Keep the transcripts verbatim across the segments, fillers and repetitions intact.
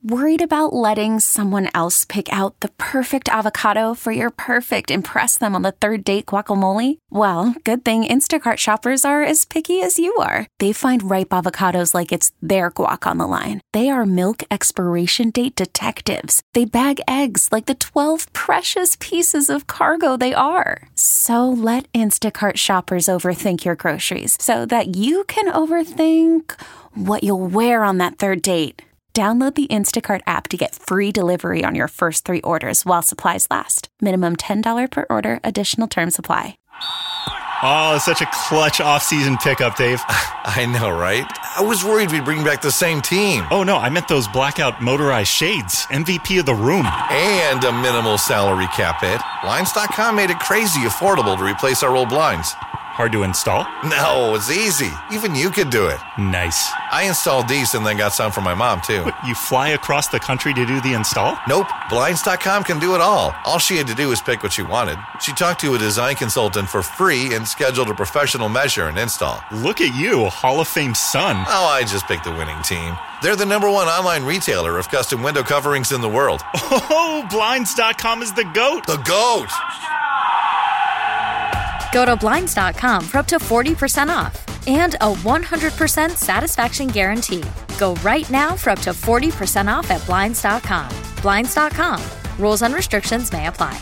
Worried about letting someone else pick out the perfect avocado for your perfect impress them on the third date guacamole? Well, good thing Instacart shoppers are as picky as you are. They find ripe avocados like it's their guac on the line. They are milk expiration date detectives. They bag eggs like the twelve precious pieces of cargo they are. So let Instacart shoppers overthink your groceries so that you can overthink what you'll wear on that third date. Download the Instacart app to get free delivery on your first three orders while supplies last. Minimum ten dollars per order. Additional terms apply. Oh, such a clutch off-season pickup, Dave. I know, right? I was worried we'd bring back the same team. Oh, no, I meant those blackout motorized shades. M V P of the room. And a minimal salary cap hit. Blinds dot com made it crazy affordable to replace our old blinds. Hard to install? No, it's easy. Even you could do it. Nice. I installed these and then got some for my mom, too. But you fly across the country to do the install? Nope. Blinds dot com can do it all. All she had to do was pick what she wanted. She talked to a design consultant for free and scheduled a professional measure and install. Look at you, Hall of Fame son. Oh, I just picked the winning team. They're the number one online retailer of custom window coverings in the world. Oh, Blinds dot com is the GOAT. The GOAT! Go to Blinds dot com for up to forty percent off and a one hundred percent satisfaction guarantee. Go right now for up to forty percent off at Blinds dot com. Blinds dot com. Rules and restrictions may apply.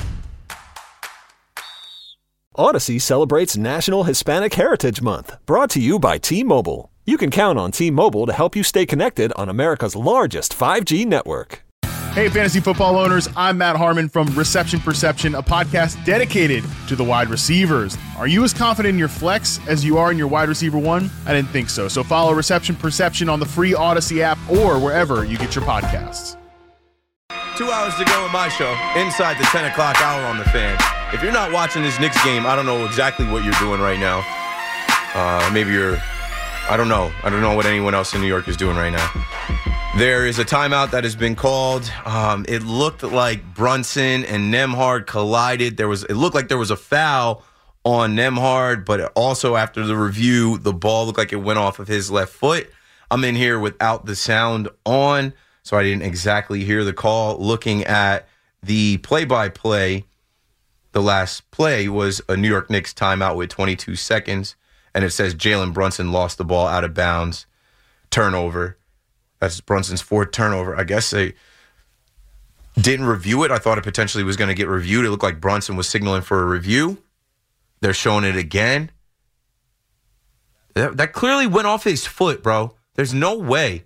Odyssey celebrates National Hispanic Heritage Month, brought to you by T-Mobile. You can count on T-Mobile to help you stay connected on America's largest five G network. Hey, fantasy football owners, I'm Matt Harmon from Reception Perception, a podcast dedicated to the wide receivers. Are you as confident in your flex as you are in your wide receiver one? I didn't think so. So follow Reception Perception on the free Odyssey app or wherever you get your podcasts. Two hours to go in my show, inside the ten o'clock hour on the Fan. If you're not watching this Knicks game, I don't know exactly what you're doing right now. Uh, maybe you're, I don't know. I don't know what anyone else in New York is doing right now. There is a timeout that has been called. Um, it looked like Brunson and Nembhard collided. There was, it looked like there was a foul on Nembhard, but also after the review, the ball looked like it went off of his left foot. I'm in here without the sound on, so I didn't exactly hear the call. Looking at the play-by-play, the last play was a New York Knicks timeout with twenty-two seconds, and it says Jalen Brunson lost the ball out of bounds, turnover. That's Brunson's fourth turnover. I guess they didn't review it. I thought it potentially was going to get reviewed. It looked like Brunson was signaling for a review. They're showing it again. That, that clearly went off his foot, bro. There's no way.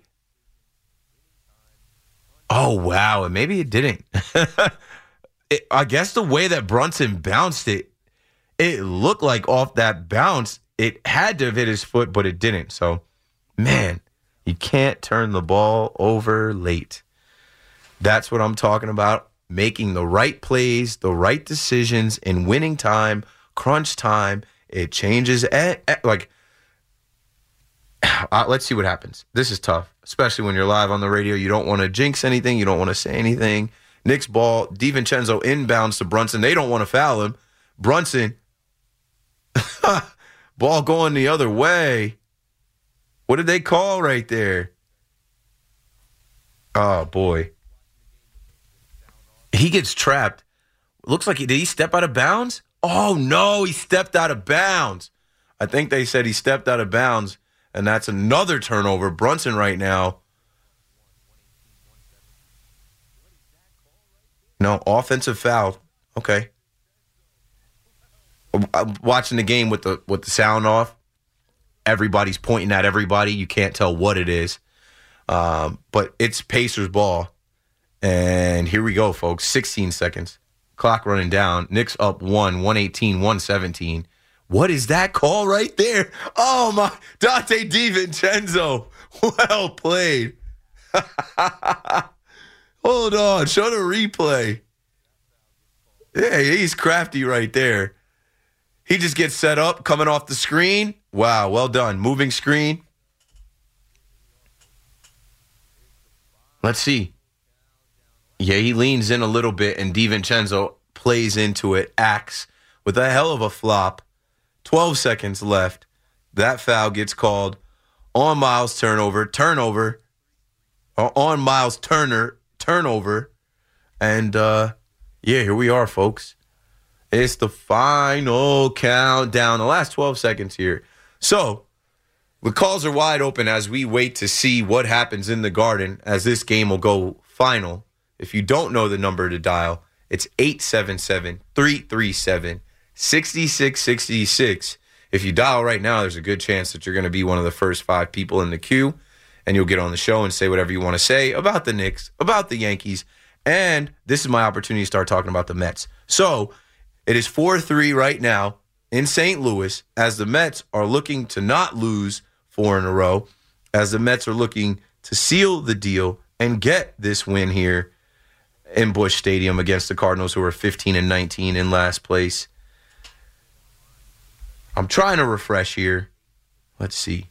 Oh, wow. And maybe it didn't. it, I guess the way that Brunson bounced it, it looked like off that bounce, it had to have hit his foot, but it didn't. So, man. You can't turn the ball over late. That's what I'm talking about. Making the right plays, the right decisions in winning time, crunch time. It changes. At, at, like, uh, let's see what happens. This is tough, especially when you're live on the radio. You don't want to jinx anything. You don't want to say anything. Knicks ball. DiVincenzo inbounds to Brunson. They don't want to foul him. Brunson, ball going the other way. What did they call right there? Oh, boy. He gets trapped. Looks like he did he step out of bounds? Oh, no, he stepped out of bounds. I think they said he stepped out of bounds, and that's another turnover. Brunson right now. No, offensive foul. Okay. I'm watching the game with the with the sound off. Everybody's pointing at everybody. You can't tell what it is. Um, but it's Pacers ball. And here we go, folks. sixteen seconds. Clock running down. Knicks up one, one eighteen, one seventeen. What is that call right there? Oh, my. Dante DiVincenzo. Well played. Hold on. Show the replay. Yeah, he's crafty right there. He just gets set up, coming off the screen. Wow, well done. Moving screen. Let's see. Yeah, he leans in a little bit, and DiVincenzo plays into it, acts with a hell of a flop. twelve seconds left. That foul gets called on Miles' turnover. Turnover. uh, on Miles Turner turnover. And, uh, yeah, here we are, folks. It's the final countdown, the last twelve seconds here. So the calls are wide open as we wait to see what happens in the Garden as this game will go final. If you don't know the number to dial, it's eight seven seven, three three seven, six six six six. If you dial right now, there's a good chance that you're going to be one of the first five people in the queue, and you'll get on the show and say whatever you want to say about the Knicks, about the Yankees, and this is my opportunity to start talking about the Mets. So it is four three right now in Saint Louis as the Mets are looking to not lose four in a row, as the Mets are looking to seal the deal and get this win here in Busch Stadium against the Cardinals, who are fifteen and nineteen in last place. I'm trying to refresh here. Let's see.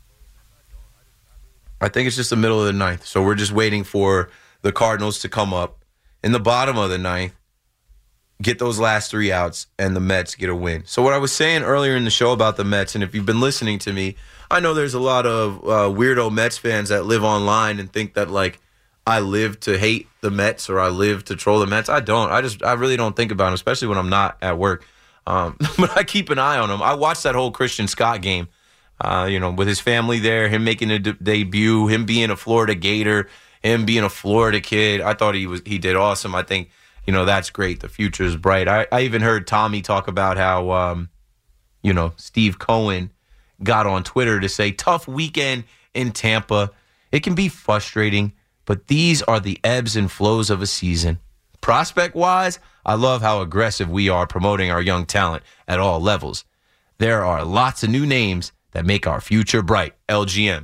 I think it's just the middle of the ninth, so we're just waiting for the Cardinals to come up in the bottom of the ninth, get those last three outs, and the Mets get a win. So what I was saying earlier in the show about the Mets, and if you've been listening to me, I know there's a lot of uh, weirdo Mets fans that live online and think that, like, I live to hate the Mets or I live to troll the Mets. I don't. I just, I really don't think about them, especially when I'm not at work. Um, but I keep an eye on them. I watched that whole Christian Scott game, uh, you know, with his family there, him making a de- debut, him being a Florida Gator, him being a Florida kid. I thought he was, he did awesome. I think, you know, that's great. The future is bright. I, I even heard Tommy talk about how, um, you know, Steve Cohen got on Twitter to say, tough weekend in Tampa. It can be frustrating, but these are the ebbs and flows of a season. Prospect-wise, I love how aggressive we are promoting our young talent at all levels. There are lots of new names that make our future bright. L G M.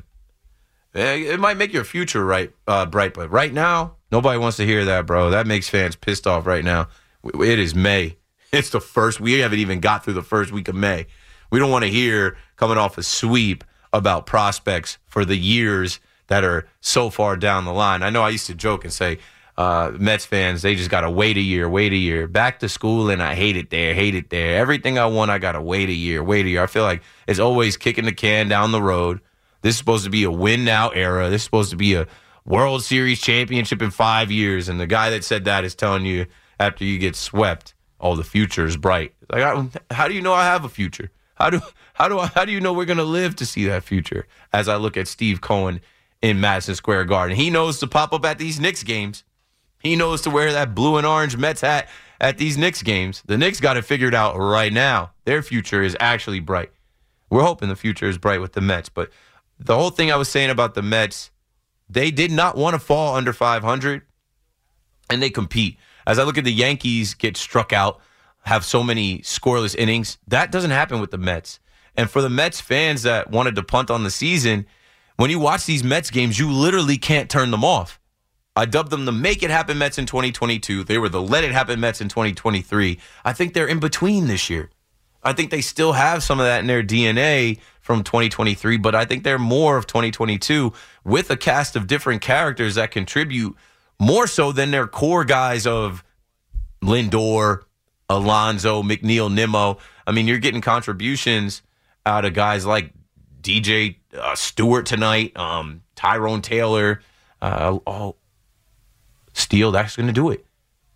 It might make your future right, uh, bright, but right now, nobody wants to hear that, bro. That makes fans pissed off right now. It is May. It's the first. We haven't even got through the first week of May. We don't want to hear, coming off a sweep, about prospects for the years that are so far down the line. I know I used to joke and say, uh, Mets fans, they just got to wait a year, wait a year. Back to school, and I hate it there, hate it there. Everything I want, I got to wait a year, wait a year. I feel like it's always kicking the can down the road. This is supposed to be a win-now era. This is supposed to be a World Series championship in five years. And the guy that said that is telling you after you get swept, oh, the future is bright. Like, I, how do you know I have a future? How do how do I, how do you know we're going to live to see that future? As I look at Steve Cohen in Madison Square Garden, he knows to pop up at these Knicks games. He knows to wear that blue and orange Mets hat at these Knicks games. The Knicks got it figured out right now. Their future is actually bright. We're hoping the future is bright with the Mets. But the whole thing I was saying about the Mets, they did not want to fall under five hundred, and they compete. As I look at the Yankees get struck out, have so many scoreless innings, that doesn't happen with the Mets. And for the Mets fans that wanted to punt on the season, when you watch these Mets games, you literally can't turn them off. I dubbed them the Make It Happen Mets in twenty twenty-two. They were the Let It Happen Mets in twenty twenty-three. I think they're in between this year. I think they still have some of that in their D N A from twenty twenty-three, but I think they're more of twenty twenty-two with a cast of different characters that contribute more so than their core guys of Lindor, Alonso, McNeil, Nimmo. I mean, you're getting contributions out of guys like D J uh, Stewart tonight, um, Tyrone Taylor, uh, oh, Steele. That's going to do it.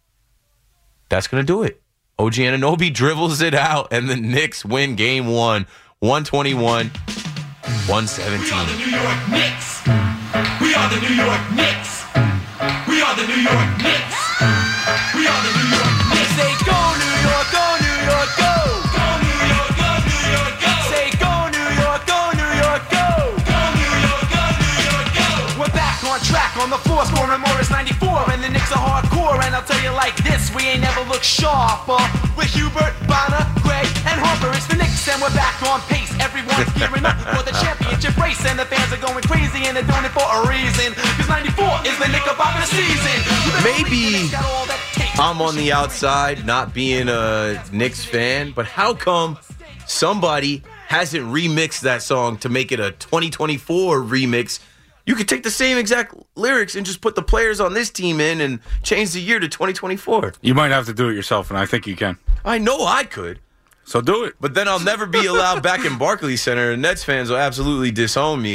That's going to do it. O G Anunoby dribbles it out, and the Knicks win game one, one twenty-one, one seventeen. We are the New York Knicks. We are the New York Knicks. We are the New York Knicks. We are the New York Knicks. Say go New York, go New York, go. Go New York, go New York, go. Say go New York, go New York, go. Go New York, go New York, go. We're back on track on the floor, scoring Morris ninety-four, and the Knicks are hardcore. And I'll tell you like this, we ain't never looked sharper. With Hubert, Bonner, Gray, and Harper, it's the Knicks, and we're back on pace. Everyone's gearing up for the championship race, and the fans are going crazy, and they're doing it for a reason. Because ninety-four is the Knickerbocker season. Maybe I'm on the outside, not being a Knicks fan, but how come somebody hasn't remixed that song to make it a twenty twenty-four remix? You could take the same exact lyrics and just put the players on this team in and change the year to twenty twenty-four. You might have to do it yourself, and I think you can. I know I could. So do it. But then I'll never be allowed back in Barclays Center, and Nets fans will absolutely disown me.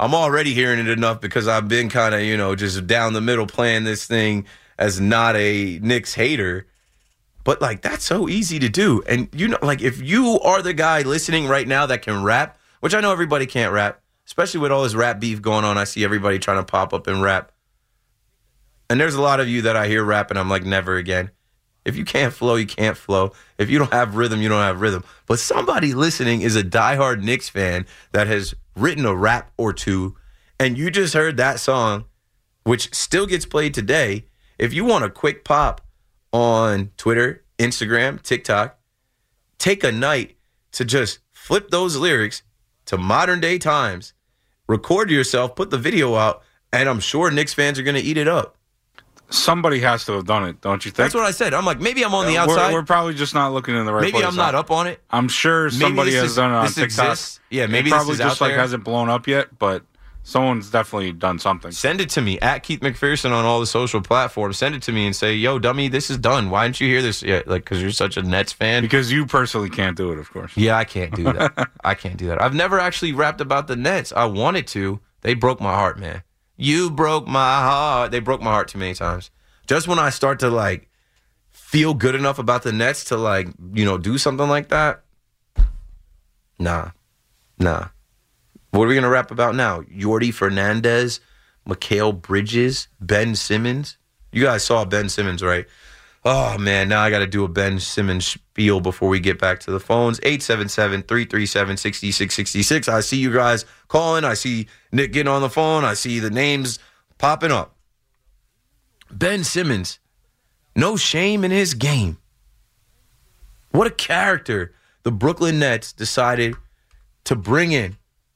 I'm already hearing it enough because I've been kind of, you know, just down the middle playing this thing as not a Knicks hater. But, like, that's so easy to do. And, you know, like, if you are the guy listening right now that can rap, which I know everybody can't rap, especially with all this rap beef going on, I see everybody trying to pop up and rap. And there's a lot of you that I hear rap, and I'm like, never again. If you can't flow, you can't flow. If you don't have rhythm, you don't have rhythm. But somebody listening is a diehard Knicks fan that has written a rap or two, and you just heard that song, which still gets played today. If you want a quick pop on Twitter, Instagram, TikTok, take a night to just flip those lyrics to modern day times, record yourself, put the video out, and I'm sure Knicks fans are going to eat it up. Somebody has to have done it, don't you think? That's what I said. I'm like, maybe I'm on the outside. We're, we're probably just not looking in the right maybe place. Maybe I'm not up on it. I'm sure somebody has is, done it on this TikTok. Exists. Yeah, maybe it probably this is just out like there. hasn't blown up yet, but someone's definitely done something. Send it to me at Keith McPherson on all the social platforms. Send it to me and say, "Yo, dummy, this is done. Why didn't you hear this yet?" Like, because you're such a Nets fan. Because you personally can't do it, of course. Yeah, I can't do that. I can't do that. I've never actually rapped about the Nets. I wanted to. They broke my heart, man. You broke my heart. They broke my heart too many times. Just when I start to, like, feel good enough about the Nets to, like, you know, do something like that, nah. Nah. What are we going to rap about now? Yordi Fernandez, Mikal Bridges, Ben Simmons. You guys saw Ben Simmons, right? Oh, man, now I got to do a Ben Simmons spiel before we get back to the phones. eight seven seven, three three seven, six six six six. I see you guys calling. I see Nick getting on the phone. I see the names popping up. Ben Simmons, no shame in his game. What a character the Brooklyn Nets decided to bring in.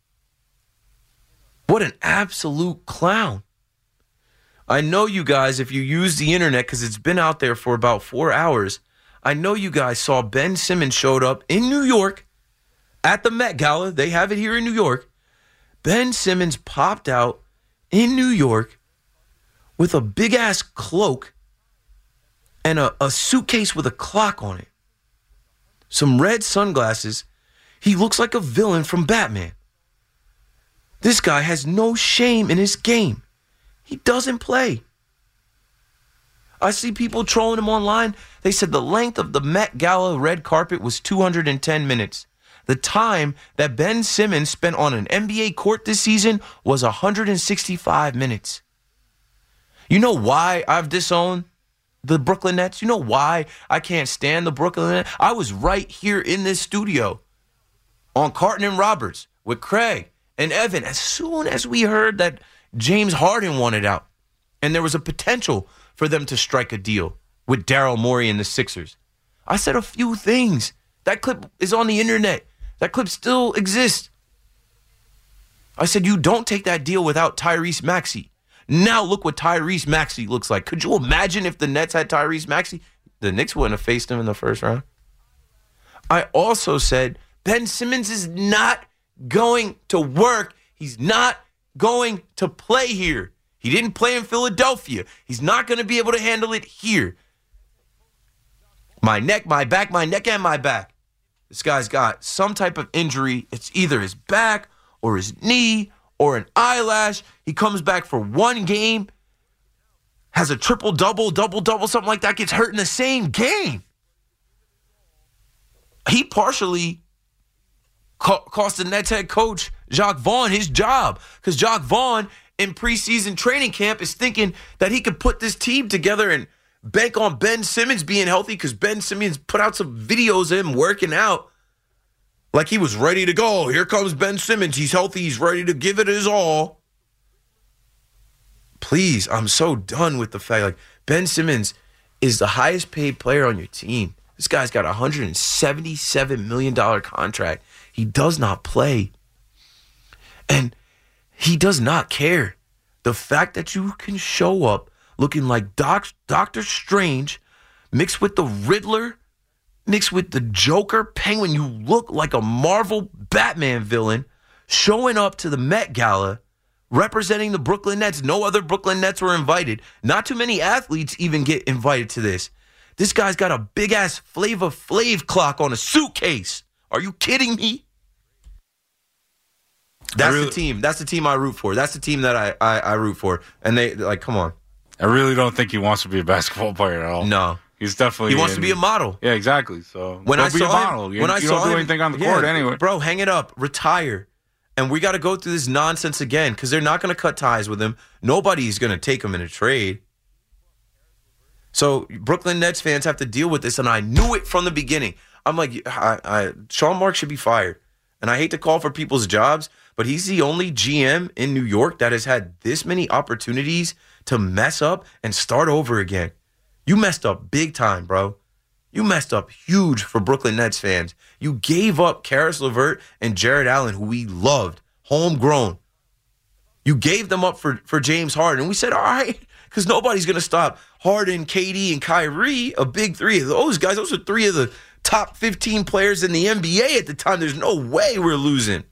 What an absolute clown. I know you guys, if you use the internet, because it's been out there for about four hours, I know you guys saw Ben Simmons showed up in New York at the Met Gala. They have it here in New York. Ben Simmons popped out in New York with a big-ass cloak and a, a suitcase with a clock on it. Some red sunglasses. He looks like a villain from Batman. This guy has no shame in his game. He doesn't play. I see people trolling him online. They said the length of the Met Gala red carpet was two hundred ten minutes. The time that Ben Simmons spent on an N B A court this season was one hundred sixty-five minutes. You know why I've disowned the Brooklyn Nets? You know why I can't stand the Brooklyn Nets? I was right here in this studio on Carton and Roberts with Craig and Evan as soon as we heard that James Harden wanted out and there was a potential for them to strike a deal with Daryl Morey and the Sixers. I said a few things. That clip is on the internet. That clip still exists. I said, you don't take that deal without Tyrese Maxey. Now look what Tyrese Maxey looks like. Could you imagine if the Nets had Tyrese Maxey? The Knicks wouldn't have faced him in the first round. I also said Ben Simmons is not going to work. He's not going to play here. He didn't play in Philadelphia. He's not going to be able to handle it here. My neck, my back, my neck, and my back. This guy's got some type of injury. It's either his back or his knee or an eyelash. He comes back for one game, has a triple-double, double-double, something like that, gets hurt in the same game. He partially co- cost the Nets head coach, Jacques Vaughn, his job. Because Jacques Vaughn, in preseason training camp, is thinking that he could put this team together and bank on Ben Simmons being healthy, because Ben Simmons put out some videos of him working out like he was ready to go. Here comes Ben Simmons. He's healthy. He's ready to give it his all. Please, I'm so done with the fact, like, Ben Simmons is the highest paid player on your team. This guy's got a one hundred seventy-seven million dollars contract. He does not play. And he does not care. The fact that you can show up looking like Doc, Doctor Strange mixed with the Riddler, mixed with the Joker, Penguin, you look like a Marvel Batman villain showing up to the Met Gala representing the Brooklyn Nets. No other Brooklyn Nets were invited. Not too many athletes even get invited to this. This guy's got a big-ass Flavor Flav clock on a suitcase. Are you kidding me? That's really, the team. That's the team I root for. That's the team that I, I, I root for. And they like, come on. I really don't think he wants to be a basketball player at all. No. He's definitely. He wants in, to be a model. Yeah, exactly. So when don't I be saw a model. him, You, when I you saw don't do him, anything on the yeah, court anyway. Bro, hang it up. Retire. And we got to go through this nonsense again because they're not going to cut ties with him. Nobody's going to take him in a trade. So Brooklyn Nets fans have to deal with this, and I knew it from the beginning. I'm like, I, I, Sean Marks should be fired. And I hate to call for people's jobs, but he's the only G M in New York that has had this many opportunities to mess up and start over again. You messed up big time, bro. You messed up huge for Brooklyn Nets fans. You gave up Karis LeVert and Jared Allen, who we loved, homegrown. You gave them up for, for James Harden. And we said, all right, because nobody's going to stop Harden, K D, and Kyrie, a big three of those guys. Those are three of the top fifteen players in the N B A at the time. There's no way we're losing.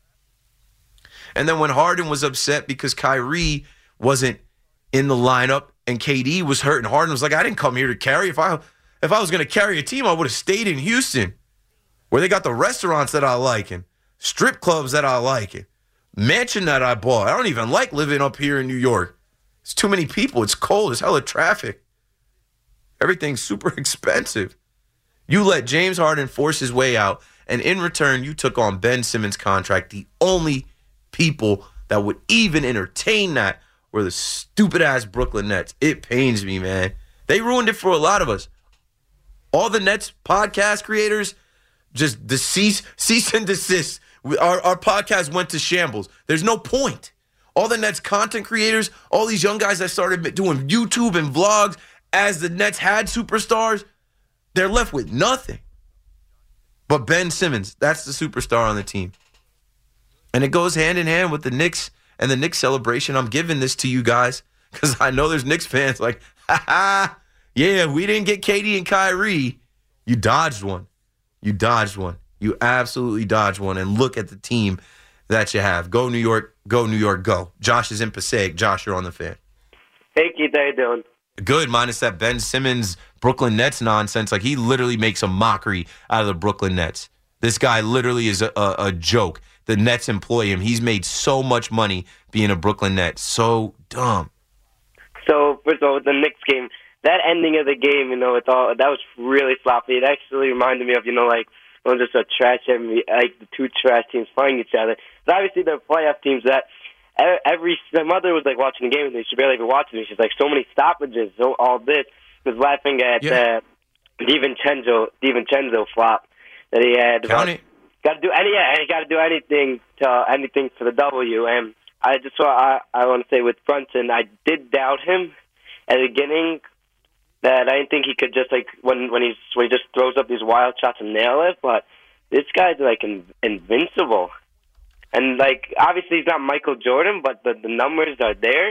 And then when Harden was upset because Kyrie wasn't in the lineup and K D was hurt, and Harden was like, I didn't come here to carry. If I if I was going to carry a team, I would have stayed in Houston, where they got the restaurants that I like and strip clubs that I like and mansion that I bought. I don't even like living up here in New York. It's too many people. It's cold. It's hella traffic. Everything's super expensive. You let James Harden force his way out, and in return, you took on Ben Simmons' contract. The only people that would even entertain that were the stupid-ass Brooklyn Nets. It pains me, man. They ruined it for a lot of us. All the Nets podcast creators, just the cease, cease and desist. Our, our podcast went to shambles. There's no point. All the Nets content creators, all these young guys that started doing YouTube and vlogs as the Nets had superstars, they're left with nothing. But Ben Simmons, that's the superstar on the team. And it goes hand in hand with the Knicks and the Knicks celebration. I'm giving this to you guys because I know there's Knicks fans like, ha ha, yeah, we didn't get K D and Kyrie. You dodged one. You dodged one. You absolutely dodged one. And look at the team that you have. Go New York, go New York, go. Josh is in Passaic. Josh, you're on the Fan. Hey, Keith, how you doing? Good, minus that Ben Simmons Brooklyn Nets nonsense. Like, he literally makes a mockery out of the Brooklyn Nets. This guy literally is a, a, a joke. The Nets employ him. He's made so much money being a Brooklyn Net. So dumb. So, first of all, with the Knicks game, that ending of the game, you know, it's all, that was really sloppy. It actually reminded me of, you know, like, well, just a trash, like the two trash teams fighting each other. But obviously, the playoff teams that every, my mother was like watching the game and she barely even watching it. She's like, so many stoppages, so all this. Was laughing at yeah. uh, DiVincenzo, DiVincenzo flop that he had. Count it. Got to do any, yeah, he got to do anything to anything for the W. And I just saw, I, I want to say with Brunson, I did doubt him at the beginning. That I didn't think he could just like when when he's when he just throws up these wild shots and nail it. But this guy's like in, invincible, and like obviously he's not Michael Jordan, but the, the numbers are there.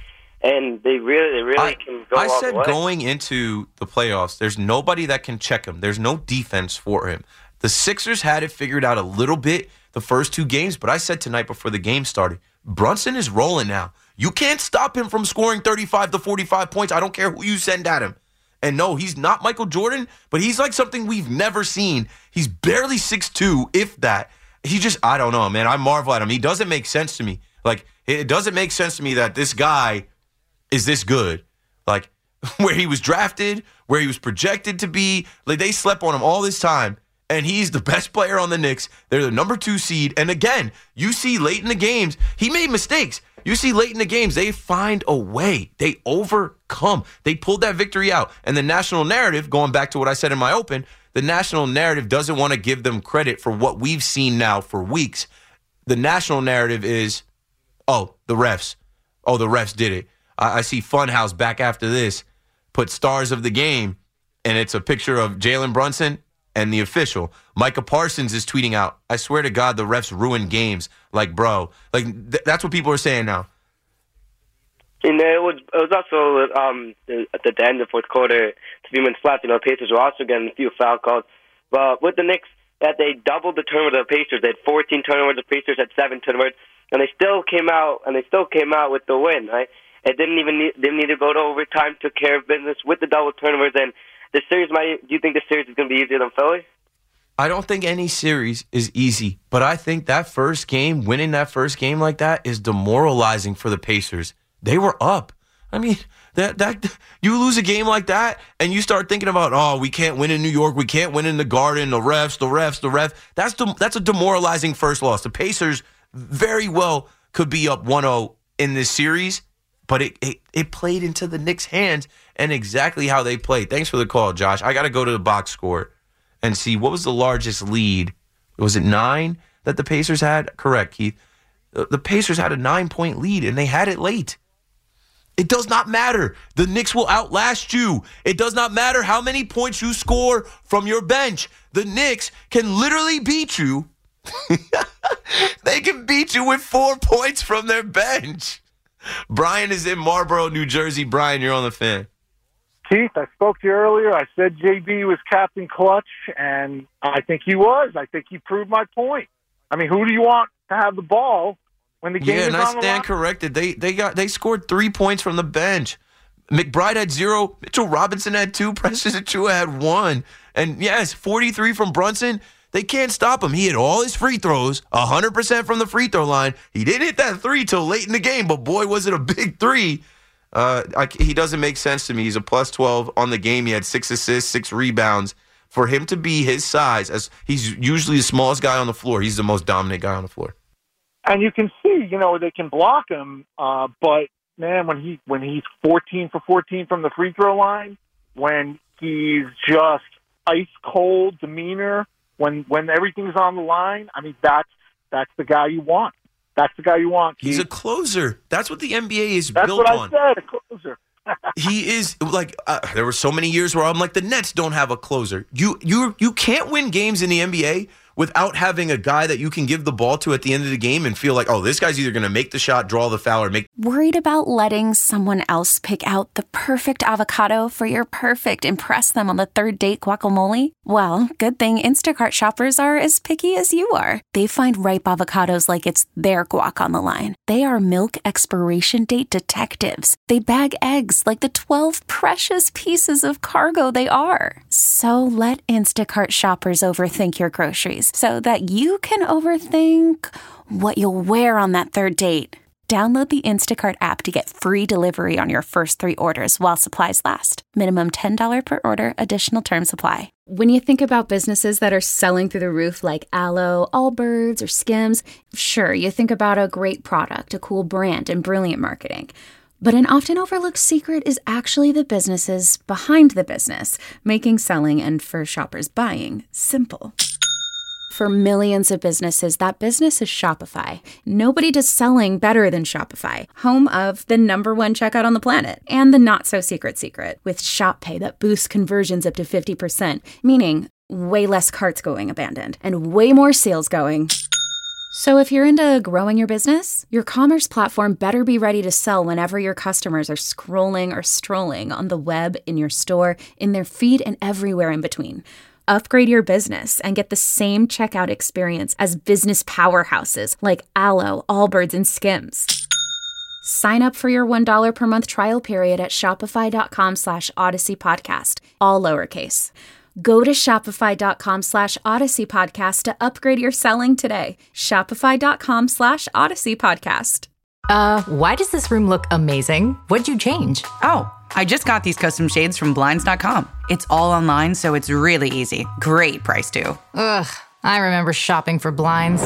And they really, they really I, can go I all said the way. Going into the playoffs, there's nobody that can check him. There's no defense for him. The Sixers had it figured out a little bit the first two games, but I said tonight before the game started, Brunson is rolling now. You can't stop him from scoring thirty-five to forty-five points. I don't care who you send at him. And no, he's not Michael Jordan, but he's like something we've never seen. He's barely six two, if that. He just, I don't know, man. I marvel at him. He doesn't make sense to me. Like, it doesn't make sense to me that this guy is this good. Like, where he was drafted, where he was projected to be. Like, they slept on him all this time, and he's the best player on the Knicks. They're the number two seed. And again, you see late in the games, he made mistakes. You see late in the games, they find a way. They overcome. They pulled that victory out. And the national narrative, going back to what I said in my open, the national narrative doesn't want to give them credit for what we've seen now for weeks. The national narrative is, oh, the refs. Oh, the refs did it. I see Funhouse back after this put stars of the game, and it's a picture of Jalen Brunson and the official. Micah Parsons is tweeting out, I swear to God, the refs ruin games. Like, bro, like th- that's what people are saying now. And it was it was also um, at the end of the fourth quarter, to be flat, you know, Pacers were also getting a few foul calls. But with the Knicks, that they doubled the turnovers of the Pacers. They had fourteen turnovers, the Pacers had seven turnovers, and they still came out and they still came out with the win, right? It didn't even need, didn't need to go to overtime. Took care of business with the double turnovers. And the series, might. Do you think the series is going to be easier than Philly? I don't think any series is easy, but I think that first game, winning that first game like that is demoralizing for the Pacers. They were up. I mean, that that you lose a game like that and you start thinking about, oh, we can't win in New York, we can't win in the Garden, the refs, the refs, the refs. That's the, that's a demoralizing first loss. The Pacers very well could be up one oh in this series, but it, it it played into the Knicks' hands and exactly how they played. Thanks for the call, Josh. I got to go to the box score and see what was the largest lead. Was it nine that the Pacers had? Correct, Keith. The Pacers had a nine-point lead, and they had it late. It does not matter. The Knicks will outlast you. It does not matter how many points you score from your bench. The Knicks can literally beat you. They can beat you with four points from their bench. Brian is in Marlboro, New Jersey. Brian, you're on the Fan. Keith, I spoke to you earlier. I said J B was Captain Clutch, and I think he was. I think he proved my point. I mean, who do you want to have the ball when the game yeah, is on the line? Yeah, and I stand corrected. They they got they scored three points from the bench. McBride had zero. Mitchell Robinson had two. Precious Achiuwa had one. And yes, forty-three from Brunson. They can't stop him. He hit all his free throws, one hundred percent from the free throw line. He didn't hit that three till late in the game, but boy, was it a big three. Uh, I, he doesn't make sense to me. He's a plus twelve on the game. He had six assists, six rebounds. For him to be his size, as he's usually the smallest guy on the floor, he's the most dominant guy on the floor. And you can see, you know, they can block him, uh, but man, when he when he's fourteen for fourteen from the free throw line, when he's just ice cold demeanor, when when everything's on the line, I mean, that's that's the guy you want. That's the guy you want, Keith. He's a closer. That's what the N B A is That's built what on. I said, a closer. He is like uh, there were so many years where I'm like, the Nets don't have a closer. You you you can't win games in the N B A without having a guy that you can give the ball to at the end of the game and feel like, oh, this guy's either going to make the shot, draw the foul, or make. Worried about letting someone else pick out the perfect avocado for your perfect impress them on the third date guacamole? Well, good thing Instacart shoppers are as picky as you are. They find ripe avocados like it's their guac on the line. They are milk expiration date detectives. They bag eggs like the twelve precious pieces of cargo they are. So let Instacart shoppers overthink your groceries so that you can overthink what you'll wear on that third date. Download the Instacart app to get free delivery on your first three orders while supplies last. Minimum ten dollars per order. Additional terms apply. When you think about businesses that are selling through the roof like Aloe, Allbirds, or Skims, sure, you think about a great product, a cool brand, and brilliant marketing. But an often overlooked secret is actually the businesses behind the business, making selling and for shoppers buying simple. For millions of businesses, that business is Shopify. Nobody does selling better than Shopify, home of the number one checkout on the planet and the not-so-secret secret with Shop Pay that boosts conversions up to fifty percent, meaning way less carts going abandoned and way more sales going. So if you're into growing your business, your commerce platform better be ready to sell whenever your customers are scrolling or strolling on the web, in your store, in their feed, and everywhere in between. Upgrade your business and get the same checkout experience as business powerhouses like Aloe, Allbirds, and Skims. Sign up for your one dollar per month trial period at shopify.com slash Odyssey Podcast, all lowercase. Go to shopify.com slash Odyssey Podcast to upgrade your selling today. Shopify.com slash Odyssey Podcast. Uh, why does this room look amazing? What'd you change? Oh, I just got these custom shades from Blinds dot com. It's all online, so it's really easy. Great price, too. Ugh, I remember shopping for blinds.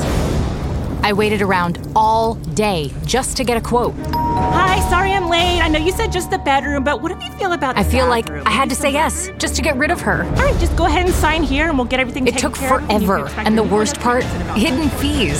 I waited around all day just to get a quote. Hi, sorry I'm late. I know you said just the bedroom, but what do you feel about the I feel bathroom? like I had to say yes, just to get rid of her. All right, just go ahead and sign here, and we'll get everything It taken took care of. forever, and the worst part, hidden fees.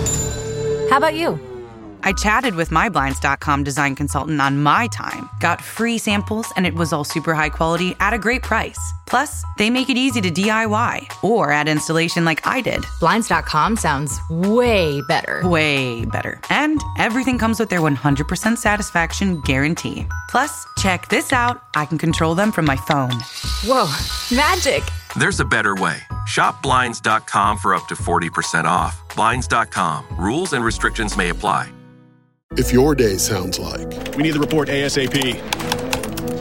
How about you? I chatted with my Blinds dot com design consultant on my time, got free samples, and it was all super high quality at a great price. Plus, they make it easy to D I Y or add installation like I did. Blinds dot com sounds way better. Way better. And everything comes with their one hundred percent satisfaction guarantee. Plus, check this out. I can control them from my phone. Whoa, magic. There's a better way. Shop Blinds dot com for up to forty percent off. Blinds dot com. Rules and restrictions may apply. If your day sounds like... We need the report ASAP.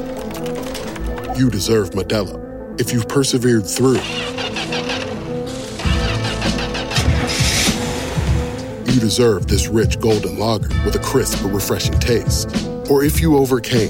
You deserve Modelo. If you've persevered through... you deserve this rich golden lager with a crisp but refreshing taste. Or if you overcame.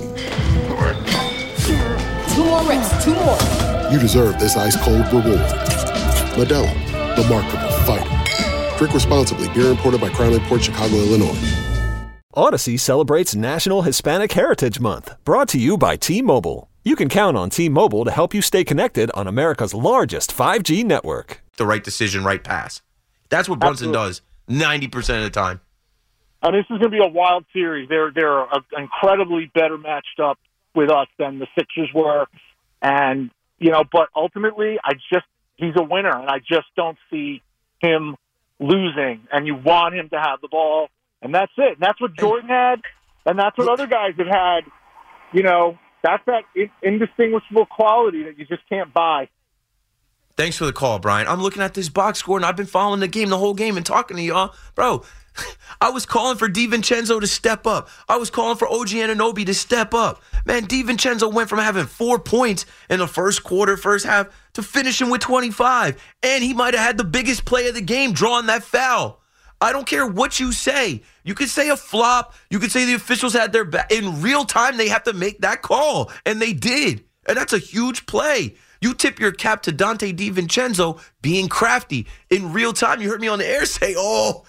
Two more reps, two more. You deserve this ice-cold reward. Modelo, the mark of a fighter. Drink responsibly. Beer imported by Crown Imports, Chicago, Illinois. Odyssey celebrates National Hispanic Heritage Month, brought to you by T-Mobile. You can count on T-Mobile to help you stay connected on America's largest five G network. The right decision, right pass. That's what Brunson Absolutely. does ninety percent of the time. And this is going to be a wild series. They're they're uh, incredibly better matched up with us than the Sixers were, and you know. But ultimately, I just he's a winner, and I just don't see him losing. And you want him to have the ball, and that's it. And that's what Jordan had, and that's what other guys have had. You know, that's that indistinguishable quality that you just can't buy. Thanks for the call, Brian. I'm looking at this box score, and I've been following the game the whole game and talking to y'all. Bro, I was calling for DiVincenzo to step up. I was calling for O G Anunoby to step up. Man, DiVincenzo went from having four points in the first quarter, first half, to finishing with twenty-five. And he might have had the biggest play of the game drawing that foul. I don't care what you say. You could say a flop. You could say the officials had their back. In real time, they have to make that call, and they did. And that's a huge play. You tip your cap to Dante DiVincenzo being crafty. In real time, you heard me on the air say, oh,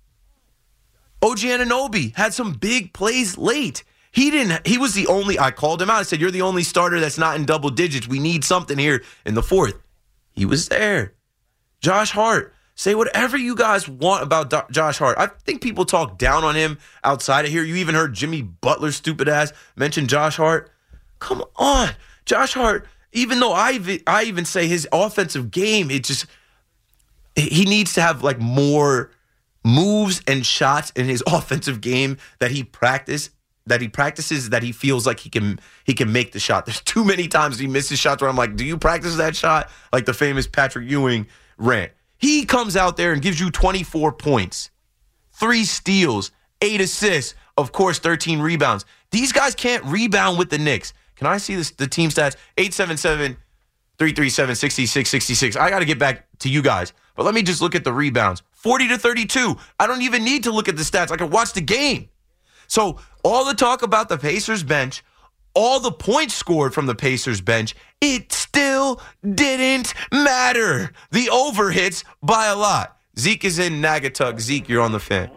O G Anunoby had some big plays late. He didn't. He was the only, I called him out. I said, you're the only starter that's not in double digits. We need something here in the fourth. He was there. Josh Hart. Say whatever you guys want about Do- Josh Hart. I think people talk down on him outside of here. You even heard Jimmy Butler's stupid ass mention Josh Hart. Come on. Josh Hart, even though I, I even say his offensive game, it just, he needs to have like more moves and shots in his offensive game that he practice, that he practices, that he feels like he can he can make the shot. There's too many times he misses shots where I'm like, do you practice that shot? Like the famous Patrick Ewing rant. He comes out there and gives you twenty-four points, three steals, eight assists, of course, thirteen rebounds. These guys can't rebound with the Knicks. Can I see this, the team stats? eight seven seven, three three seven, six six six six. I got to get back to you guys. But let me just look at the rebounds. forty to thirty-two. I don't even need to look at the stats. I can watch the game. So all the talk about the Pacers bench, all the points scored from the Pacers bench, it still didn't matter. The over hits by a lot. Zeke is in Naugatuck. Zeke, you're on the Fan.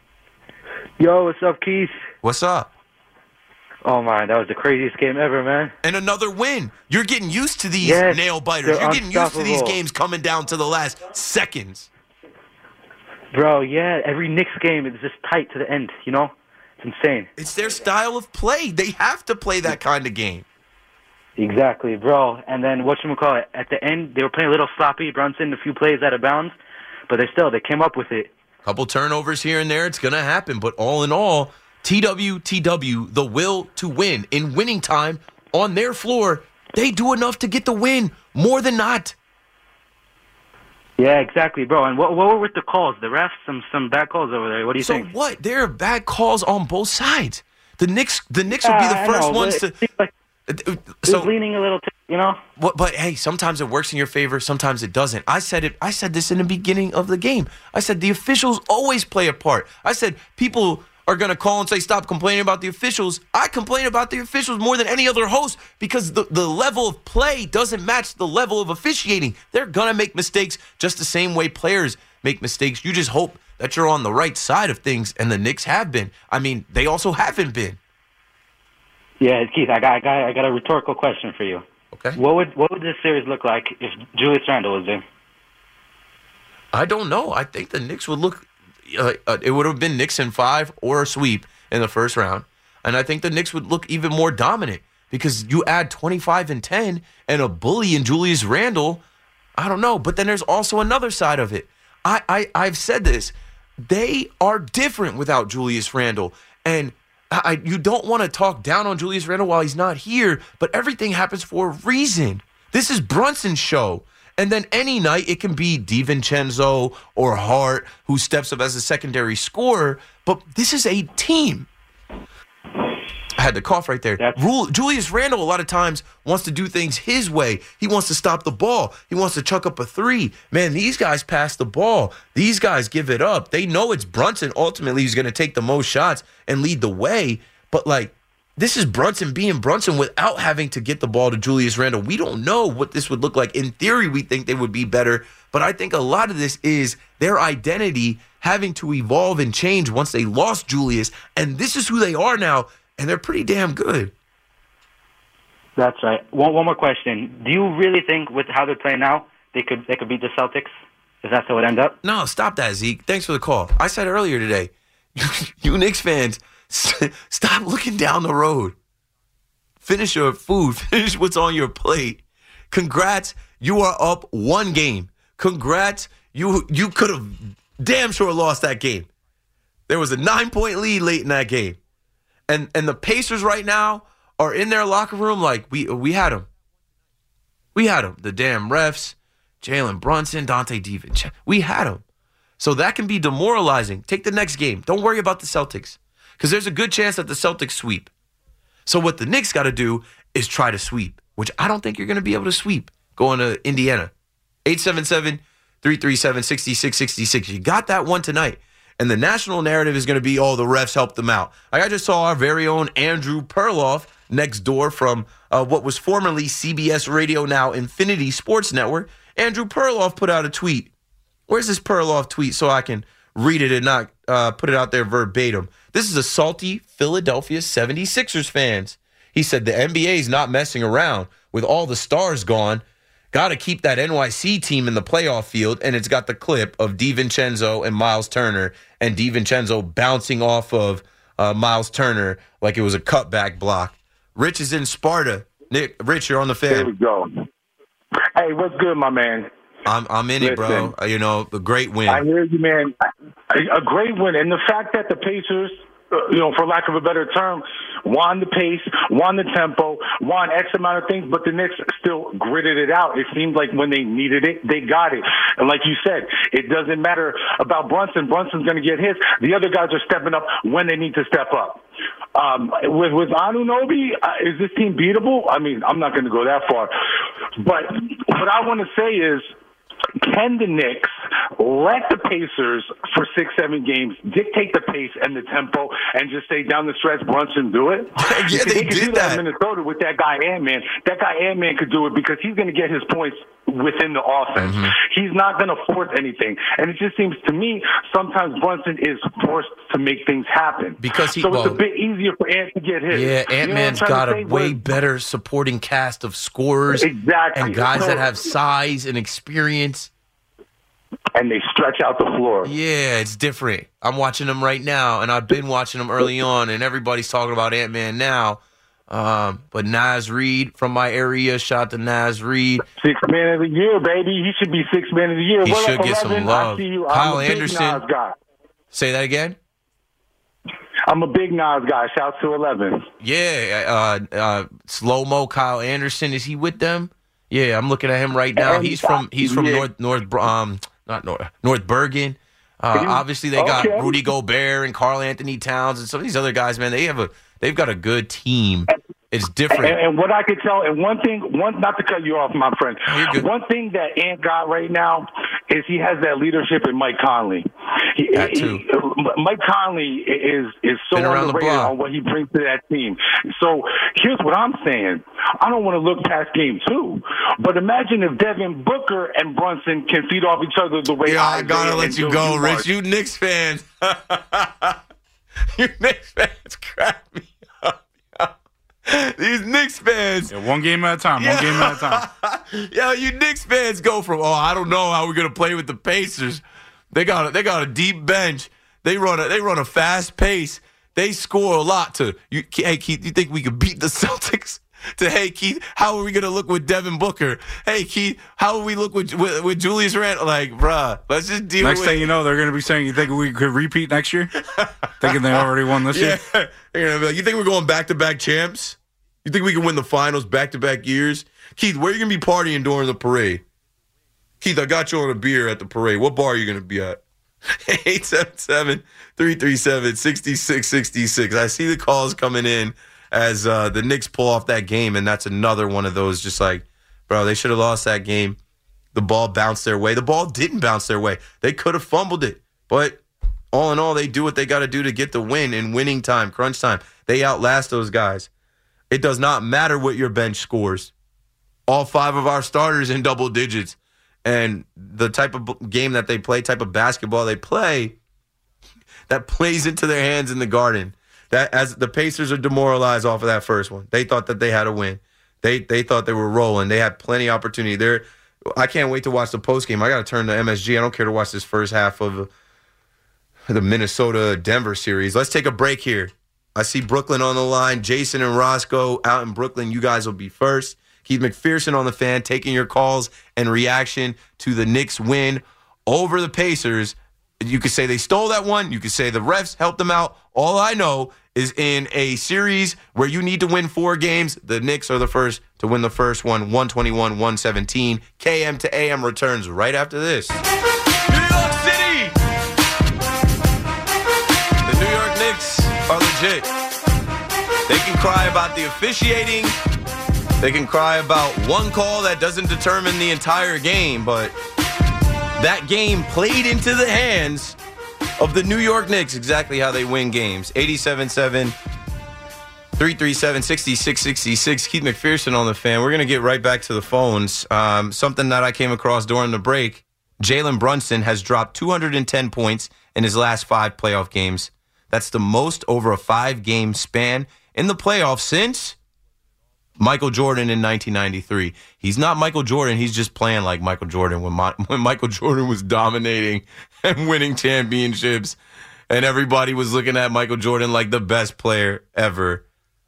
Yo, what's up, Keith? What's up? Oh, my, that was the craziest game ever, man. And another win. You're getting used to these yes, nail biters. You're getting used to these unstoppable. games coming down to the last seconds. Bro, yeah, every Knicks game is just tight to the end, you know? It's insane. It's their style of play. They have to play that kind of game. Exactly, bro. And then whatchamacallit, at the end, they were playing a little sloppy. Brunson, a few plays out of bounds. But they still, they came up with it. Couple turnovers here and there. It's going to happen. But all in all, T W T W, the will to win. In winning time, on their floor, they do enough to get the win. More than not. Yeah, exactly, bro. And what, what were with the calls? The refs, some some bad calls over there. What do you so think? So what? There are bad calls on both sides. The Knicks, the Knicks would be the Uh, I first know, ones but to. it like so was leaning a little, t- you know. What, but hey, sometimes it works in your favor, sometimes it doesn't. I said it. I said this in the beginning of the game. I said the officials always play a part. I said people are going to call and say, stop complaining about the officials. I complain about the officials more than any other host because the, the level of play doesn't match the level of officiating. They're going to make mistakes just the same way players make mistakes. You just hope that you're on the right side of things, and the Knicks have been. I mean, they also haven't been. Yeah, Keith, I got, I got, I got a rhetorical question for you. Okay. What would, what would this series look like if Julius Randle was there? I don't know. I think the Knicks would look. Uh, uh, it would have been Knicks in five or a sweep in the first round, and I think the Knicks would look even more dominant because you add twenty-five and ten and a bully in Julius Randle. I don't know, but then there's also another side of it. I, I I've said this. They are different without Julius Randle, and I, you don't want to talk down on Julius Randle while he's not here, but everything happens for a reason. This is Brunson's show. And then any night it can be DiVincenzo or Hart who steps up as a secondary scorer, but this is a team. I had the cough right there. Rule, Julius Randle a lot of times wants to do things his way. He wants to stop the ball. He wants to chuck up a three. Man, these guys pass the ball. These guys give it up. They know it's Brunson ultimately who's going to take the most shots and lead the way. But, like, this is Brunson being Brunson without having to get the ball to Julius Randle. We don't know what this would look like. In theory, we think they would be better. But I think a lot of this is their identity having to evolve and change once they lost Julius. And this is who they are now. And they're pretty damn good. That's right. One, one more question. Do you really think with how they're playing now, they could they could beat the Celtics? Is that how it end up? No, stop that, Zeke. Thanks for the call. I said earlier today, you Knicks fans, stop looking down the road. Finish your food. Finish what's on your plate. Congrats, you are up one game. Congrats, you you could have damn sure lost that game. There was a nine-point lead late in that game. And and the Pacers right now are in their locker room like, we we had them. We had them. The damn refs, Jalen Brunson, Dante DiVincenzo. We had them. So that can be demoralizing. Take the next game. Don't worry about the Celtics because there's a good chance that the Celtics sweep. So what the Knicks got to do is try to sweep, which I don't think you're going to be able to sweep going to Indiana. eight seven seven, three three seven, six six six six. You got that one tonight. And the national narrative is going to be, oh, the refs helped them out. Like I just saw our very own Andrew Perloff next door from uh, what was formerly C B S Radio, now Infinity Sports Network. Andrew Perloff put out a tweet. Where's this Perloff tweet so I can read it and not uh, put it out there verbatim? This is a salty Philadelphia seventy-sixers fans. He said the N B A is not messing around with all the stars gone. Got to keep that N Y C team in the playoff field, and it's got the clip of DiVincenzo and Miles Turner, and DiVincenzo bouncing off of uh, Miles Turner like it was a cutback block. Rich is in Sparta. Nick, Rich, you're on the fan. There we go. Hey, what's good, my man? I'm I'm in Listen, it, bro. Uh, you know, a great win. I hear you, man. A, a great win, and the fact that the Pacers, uh, you know, for lack of a better term, won the pace, won the tempo, won X amount of things, but the Knicks still gritted it out. It seemed like when they needed it, they got it. And like you said, it doesn't matter about Brunson. Brunson's going to get his. The other guys are stepping up when they need to step up. Um, with, with Anunoby, uh, is this team beatable? I mean, I'm not going to go that far. But what I want to say is, can the Knicks let the Pacers for six, seven games dictate the pace and the tempo and just say down the stretch, Brunson do it? Yeah, they, they could did do that, that in Minnesota with that guy Ant-Man. That guy Ant-Man could do it because he's going to get his points within the offense. Mm-hmm. He's not going to force anything. And it just seems to me sometimes Brunson is forced to make things happen. Because he, so well, it's a bit easier for Ant to get his. Yeah, Ant-Man's you know got a way better supporting cast of scorers exactly. and guys that have size and experience. And they stretch out the floor. Yeah, it's different. I'm watching them right now, and I've been watching them early on, and everybody's talking about Ant-Man now. Um, but Naz Reid from my area, shout to Naz Reid. Six man of the year, baby. He should be six man of the year. He We're should like get eleven. some love. I see you. Kyle I'm a Anderson. Big Nas guy. Say that again? I'm a big Nas guy. Shout to eleven. Yeah, uh, uh, slow-mo Kyle Anderson. Is he with them? Yeah, I'm looking at him right now. And he's from he's from yeah. North North um not North North Bergen. Uh, obviously, they got okay. Rudy Gobert and Karl Anthony Towns and some of these other guys. Man, they have a they've got a good team. It's different. And, and what I could tell, and one thing, one not to cut you off, my friend. Oh, one thing that Ant got right now is he has that leadership in Mike Conley. He, that too. He, Mike Conley is is so Been around the underrated block. on what he brings to that team. So here's what I'm saying. I don't want to look past game two, but imagine if Devin Booker and Brunson can feed off each other the way Yeah, I I gotta let you go, Mark. Rich. You Knicks fans. You Knicks fans crack me up. These Knicks fans. Yeah, one game at a time. Yeah. One game at a time. Yo, you Knicks fans go from, oh, I don't know how we're gonna play with the Pacers. They got a, they got a deep bench. They run a they run a fast pace. They score a lot. To you, hey Keith, you think we could beat the Celtics? To hey Keith, how are we gonna look with Devin Booker? Hey Keith, how will we look with with, with Julius Randle? Like, bruh, let's just deal Next with. thing you know, they're going to be saying, you think we could repeat next year? Thinking they already won this Yeah. year? They're gonna be like, you think we're going back to back champs? You think we can win the finals back to back years? Keith, where are you gonna be partying during the parade? Keith, I got you on a beer at the parade. What bar are you gonna be at? eight seven seven, three three seven, six six six six. I see the calls coming in as uh, the Knicks pull off that game, and that's another one of those just like, bro, they should have lost that game. The ball bounced their way. The ball didn't bounce their way. They could have fumbled it. But all in all, they do what they got to do to get the win in winning time, crunch time. They outlast those guys. It does not matter what your bench scores. All five of our starters in double digits. And the type of game that they play, type of basketball they play, that plays into their hands in the Garden. That as the Pacers are demoralized off of that first one. They thought that they had a win. They they thought they were rolling. They had plenty of opportunity. They're, I can't wait to watch the postgame. I got to turn to M S G. I don't care to watch this first half of the Minnesota-Denver series. Let's take a break here. I see Brooklyn on the line. Jason and Roscoe out in Brooklyn. You guys will be first. Keith McPherson on the Fan taking your calls and reaction to the Knicks win over the Pacers. You could say they stole that one. You could say the refs helped them out. All I know is in a series where you need to win four games, the Knicks are the first to win the first one, one twenty-one one seventeen. K M to A M returns right after this. New York City! The New York Knicks are legit. They can cry about the officiating. They can cry about one call that doesn't determine the entire game, but that game played into the hands of the New York Knicks, exactly how they win games. eighty-seven seven, three three seven, six six six six. Keith McPherson on the Fan. We're going to get right back to the phones. Um, something that I came across during the break. Jalen Brunson has dropped two hundred ten points in his last five playoff games. That's the most over a five-game span in the playoffs since Michael Jordan in nineteen ninety-three. He's not Michael Jordan. He's just playing like Michael Jordan when, my, when Michael Jordan was dominating and winning championships. And everybody was looking at Michael Jordan like the best player ever.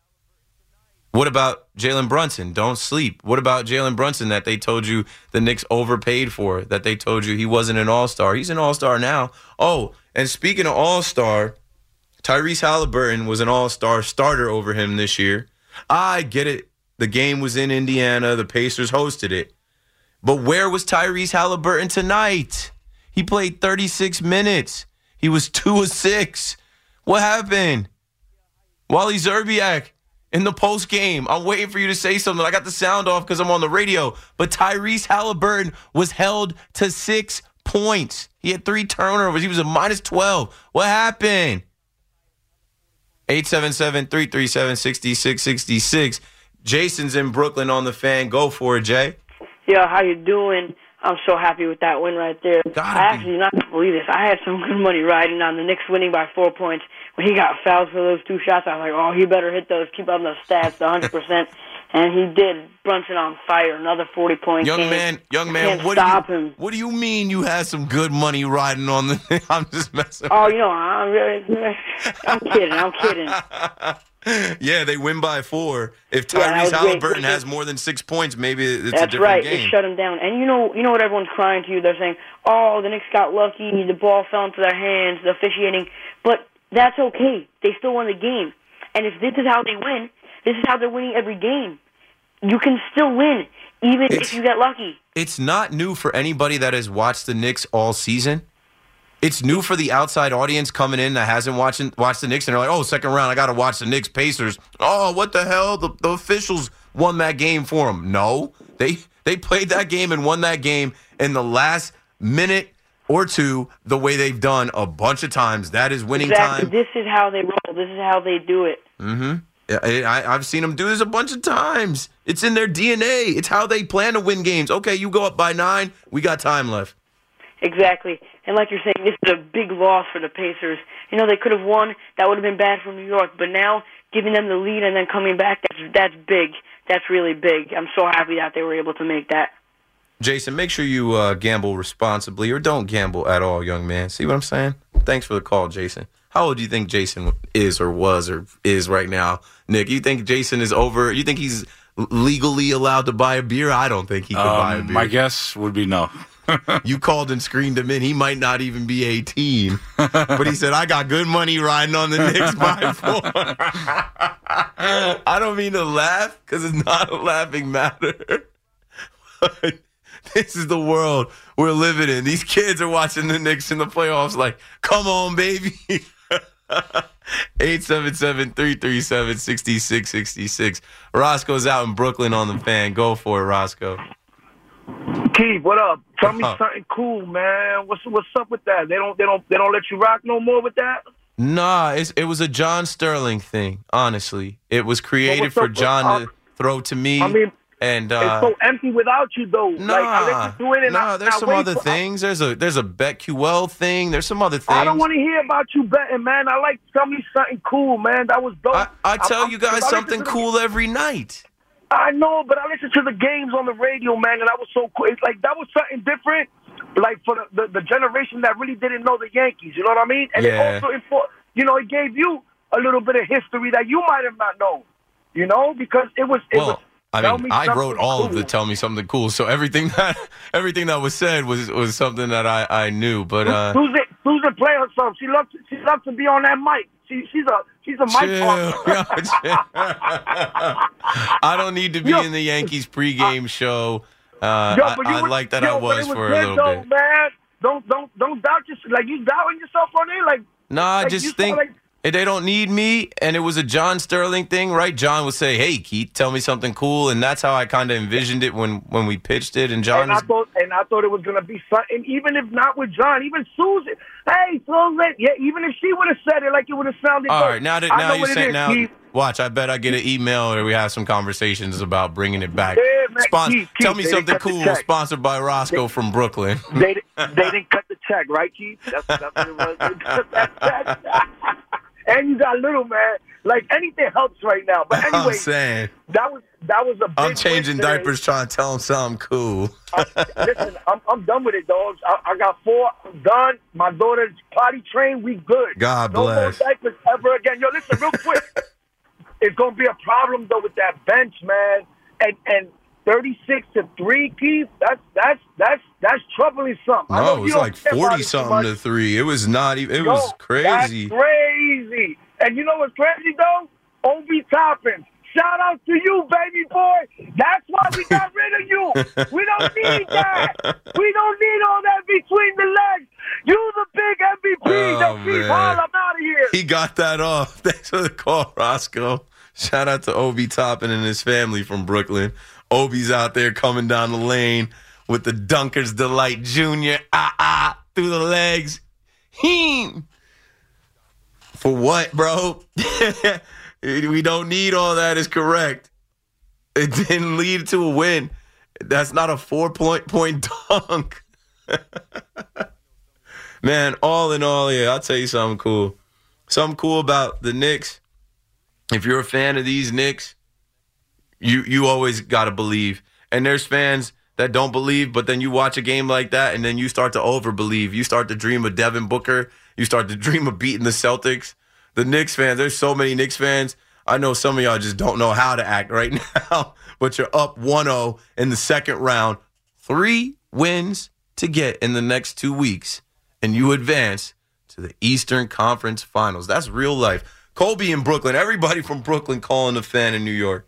What about Jalen Brunson? Don't sleep. What about Jalen Brunson that they told you the Knicks overpaid for, that they told you he wasn't an all-star? He's an all-star now. Oh, and speaking of all-star, Tyrese Halliburton was an all-star starter over him this year. I get it. The game was in Indiana. The Pacers hosted it. But where was Tyrese Halliburton tonight? He played thirty-six minutes. He was two of six. What happened? Wally Zerbiak in the post game. I'm waiting for you to say something. I got the sound off because I'm on the radio. But Tyrese Halliburton was held to six points. He had three turnovers. He was a minus twelve. What happened? eight seven seven, three three seven, six six six six. Jason's in Brooklyn on the Fan. Go for it, Jay. Yeah, how you doing? I'm so happy with that win right there. Gotta I actually do not believe this. I had some good money riding on the Knicks winning by four points. When he got fouled for those two shots, I was like, oh, he better hit those, keep up those stats, the one hundred percent. And he did. Brunson on fire, another forty-point Young game. man, young man, Can't what stop do you, him. What do you mean you had some good money riding on the... I'm just messing. Oh, you know, I'm really... I'm kidding, I'm kidding. Yeah, they win by four. If Yeah, that Tyrese was Halliburton great. has more than six points, maybe it's That's a different right. game. It shut him down. And you know, you know what everyone's crying to you? They're saying, "Oh, the Knicks got lucky. The ball fell into their hands. The officiating." But that's okay. They still won the game. And if this is how they win, this is how they're winning every game. You can still win, even It's- if you get lucky. It's not new for anybody that has watched the Knicks all season. It's new for the outside audience coming in that hasn't watched, watched the Knicks, and they're like, oh, second round, I got to watch the Knicks Pacers. Oh, what the hell? The, the officials won that game for them. No, they they played that game and won that game in the last minute or two the way they've done a bunch of times. That is winning Exactly. time. This is how they roll. This is how they do it. Mm-hmm. Yeah, I, I've seen them do this a bunch of times. It's in their D N A. It's how they plan to win games. Okay, you go up by nine. We got time left. Exactly. And like you're saying, this is a big loss for the Pacers. You know, they could have won. That would have been bad for New York. But now, giving them the lead and then coming back, that's, that's big. That's really big. I'm so happy that they were able to make that. Jason, make sure you uh, gamble responsibly or don't gamble at all, young man. See what I'm saying? Thanks for the call, Jason. How old do you think Jason is or was or is right now? Nick, you think Jason is over? You think he's legally allowed to buy a beer? I don't think he could Um, buy a beer. my guess would be no. You called and screened him in. He might not even be eighteen. But he said, I got good money riding on the Knicks by four. I don't mean to laugh because it's not a laughing matter. But this is the world we're living in. These kids are watching the Knicks in the playoffs like, come on, baby. eight seven seven, three three seven, six six six six. Roscoe's out in Brooklyn on the Fan. Go for it, Roscoe. Keith, what up? Tell me Uh-huh. something cool, man. What's what's up with that? They don't they don't they don't let you rock no more with that? Nah, it's, it was a John Sterling thing, honestly. It was created what's for up with- John uh, to throw to me. I mean, and it's uh, so empty without you, though. nah, like, I let you do it and nah, I, there's I some wait other for- things. There's a there's a BetQL thing. There's some other things. I don't want to hear about you betting, man. I like tell me something cool, man. That was dope. I, I tell I'm- you guys I listen something to the- cool every night. I know, but I listened to the games on the radio, man, and that was so cool. It's like that was something different, like for the, the, the generation that really didn't know the Yankees. You know what I mean? And Yeah. it also, info- you know, it gave you a little bit of history that you might have not known. You know, because it was. It was Well, I tell mean, me I something wrote all cool. of the "Tell Me Something Cool," so everything that everything that was said was was something that I, I knew. But uh, Susan, Susan play herself. She loves. She loves to be on that mic. She, she's a she's a mic Chill. partner. I don't need to be Yo, in the Yankees pregame show. Uh, Yo, I, but you I was- like that yo, I but was, it for good a little though, bit. man. Don't don't don't doubt yourself. Like you doubting yourself on it. Like No, I like, you just sound think like- if they don't need me, and it was a John Sterling thing, right? John would say, "Hey, Keith, tell me something cool," and that's how I kind of envisioned it when when we pitched it. And John And I is thought, and I thought it was gonna be something, even if not with John, even Susan. Hey, Susan, yeah, even if she would have said it, like it would have sounded. all good. right. Now that I now know you're what it saying is, now, Keith. watch. I bet I get an email or we have some conversations about bringing it back. Yeah, man, Spon- Keith, tell Keith, me they something cut the cool. check. Sponsored by Roscoe from Brooklyn. They they didn't cut the check, right, Keith? That's, that's what it was. They cut that check. And you got little man. Like anything helps right now. But anyway, I'm saying. that was that was a big I'm changing win today. diapers trying to tell them something cool. Listen, I'm I'm done with it, dogs. I, I got four. I'm done. My daughter's potty trained. We good. God no bless. more diapers ever again. Yo, listen, real quick. It's gonna be a problem though with that bench, man. And and thirty-six to three, Keith. That's that's that's that's troubling something. I know No, it you was don't like care about forty it too something much. to three. It was not even. It Yo, was crazy. That's crazy. And you know what's crazy though? Obi Toppin. Shout out to you, baby boy. That's why we got rid of you. We don't need that. We don't need all that between the legs. You the big M V P. Oh, Yo, Keith man. Hall, I'm out of here. He got that off. Thanks for the call, Roscoe. Shout out to Obi Toppin and his family from Brooklyn. Obi's out there coming down the lane with the Dunker's Delight Junior Ah, ah, through the legs. Heem. For what, bro? We don't need all that is correct. It didn't lead to a win. That's not a four-point point dunk. Man, all in all, yeah, I'll tell you something cool. Something cool about the Knicks. If you're a fan of these Knicks, you you always got to believe. And there's fans that don't believe, but then you watch a game like that, and then you start to overbelieve. You start to dream of Devin Booker. You start to dream of beating the Celtics. The Knicks fans, there's so many Knicks fans. I know some of y'all just don't know how to act right now, but you're up one oh in the second round. Three wins to get in the next two weeks, and you advance to the Eastern Conference Finals. That's real life. Colby in Brooklyn. Everybody from Brooklyn calling the Fan in New York.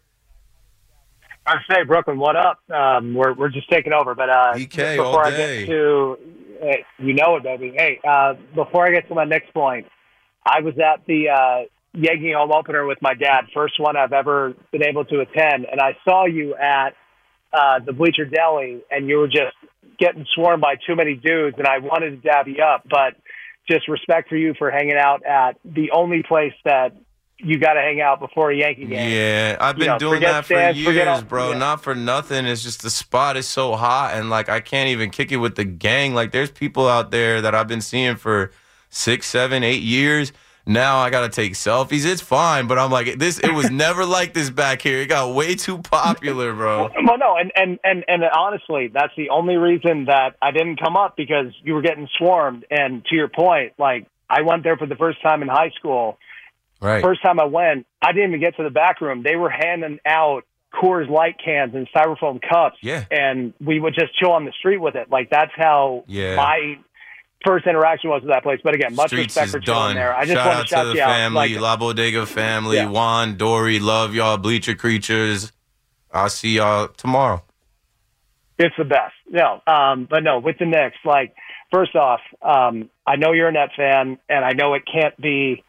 I say, Brooklyn, what up? Um, we're we're just taking over, but uh, B K before all I day. get to, hey, you know it, baby. Hey, uh, before I get to my next point, I was at the uh, Yankee home opener with my dad, first one I've ever been able to attend, and I saw you at uh, the Bleacher Deli, and you were just getting swarmed by too many dudes, and I wanted to dab you up, but just respect for you for hanging out at the only place that you got to hang out before a Yankee game. Yeah, I've been You know, doing forget that for stands, forget years, all- bro. yeah. Not for nothing. It's just the spot is so hot, and like I can't even kick it with the gang. Like there's people out there that I've been seeing for six, seven, eight years. Now I gotta take selfies. It's fine, but I'm like this. It was never like this back here. It got way too popular, bro. Well, no, and, and, and, and honestly, that's the only reason that I didn't come up, because you were getting swarmed. And to your point, like, I went there for the first time in high school. Right. First time I went, I didn't even get to the back room. They were handing out Coors Light cans and styrofoam cups. Yeah. And we would just chill on the street with it. Like, that's how Yeah. my first interaction was with that place. But again, much Streets respect is for chilling done. there. I just shout want out to shout to the you out. family, Like, La Bodega family, Yeah. Juan, Dory, love y'all, Bleacher Creatures. I'll see y'all tomorrow. It's the best. No, um, but no, with the Knicks, like, first off, um, I know you're a Net fan, and I know it can't be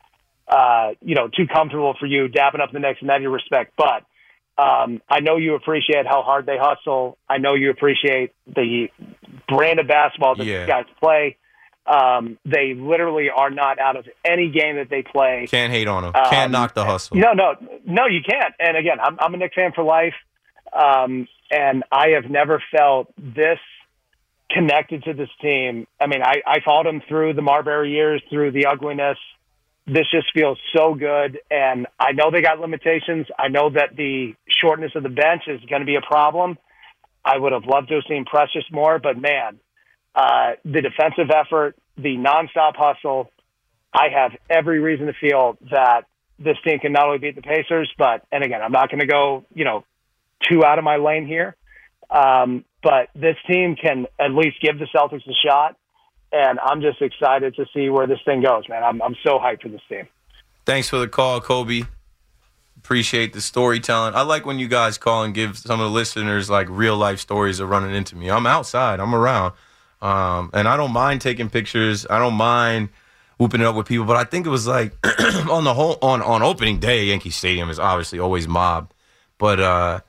uh, you know, too comfortable for you dapping up the Knicks in any respect. But um, I know you appreciate how hard they hustle. I know you appreciate the brand of basketball that Yeah. these guys play. Um, they literally are not out of any game that they play. Can't hate on them. Um, Can't knock the hustle. No, no, no, you can't. And again, I'm, I'm a Knicks fan for life. Um, and I have never felt this connected to this team. I mean, I, I followed them through the Marbury years, through the ugliness. This just feels so good. And I know they got limitations. I know that the shortness of the bench is going to be a problem. I would have loved to have seen Precious more, but man, uh, the defensive effort, the nonstop hustle, I have every reason to feel that this team can not only beat the Pacers, but, and again, I'm not going to go, you know, too out of my lane here. Um, but this team can at least give the Celtics a shot. And I'm just excited to see where this thing goes, man. I'm I'm so hyped for this team. Thanks for the call, Kobe. Appreciate the storytelling. I like when you guys call and give some of the listeners like real life stories of running into me. I'm outside. I'm around. Um, and I don't mind taking pictures. I don't mind whooping it up with people. But I think it was like on the whole on, on opening day, Yankee Stadium is obviously always mobbed. But uh,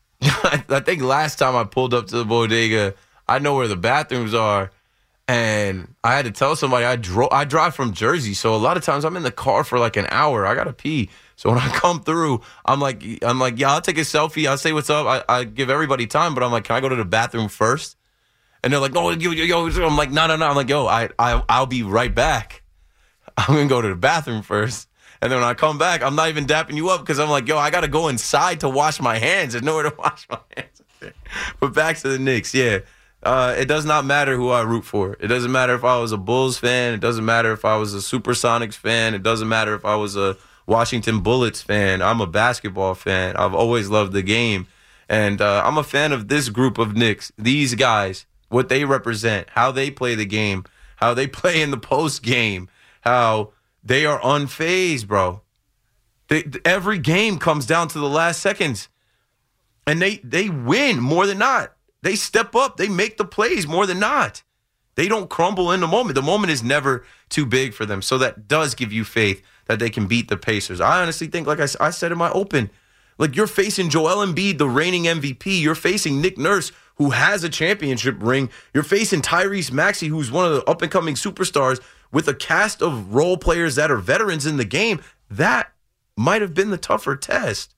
I think last time I pulled up to the bodega, I know where the bathrooms are. And I had to tell somebody I drove. I drive from Jersey, so a lot of times I'm in the car for like an hour. I gotta pee, so when I come through, I'm like, I'm like, yeah, I'll take a selfie. I'll say what's up. I, I give everybody time, but I'm like, can I go to the bathroom first? And they're like, no, yo, yo, yo. I'm like, no, no, no. I'm like, yo, I, I, I'll be right back. I'm gonna go to the bathroom first, and then when I come back, I'm not even dapping you up because I'm like, yo, I gotta go inside to wash my hands. There's nowhere to wash my hands. But back to the Knicks, yeah. Uh, it does not matter who I root for. It doesn't matter if I was a Bulls fan. It doesn't matter if I was a Supersonics fan. It doesn't matter if I was a Washington Bullets fan. I'm a basketball fan. I've always loved the game. And uh, I'm a fan of this group of Knicks. These guys, what they represent, how they play the game, how they play in the post game, how they are unfazed, bro. They, every game comes down to the last seconds. And they, they win more than not. They step up. They make the plays more than not. They don't crumble in the moment. The moment is never too big for them. So that does give you faith that they can beat the Pacers. I honestly think, like I, I said in my open, like you're facing Joel Embiid, the reigning M V P. You're facing Nick Nurse, who has a championship ring. You're facing Tyrese Maxey, who's one of the up-and-coming superstars with a cast of role players that are veterans in the game. That might have been the tougher test.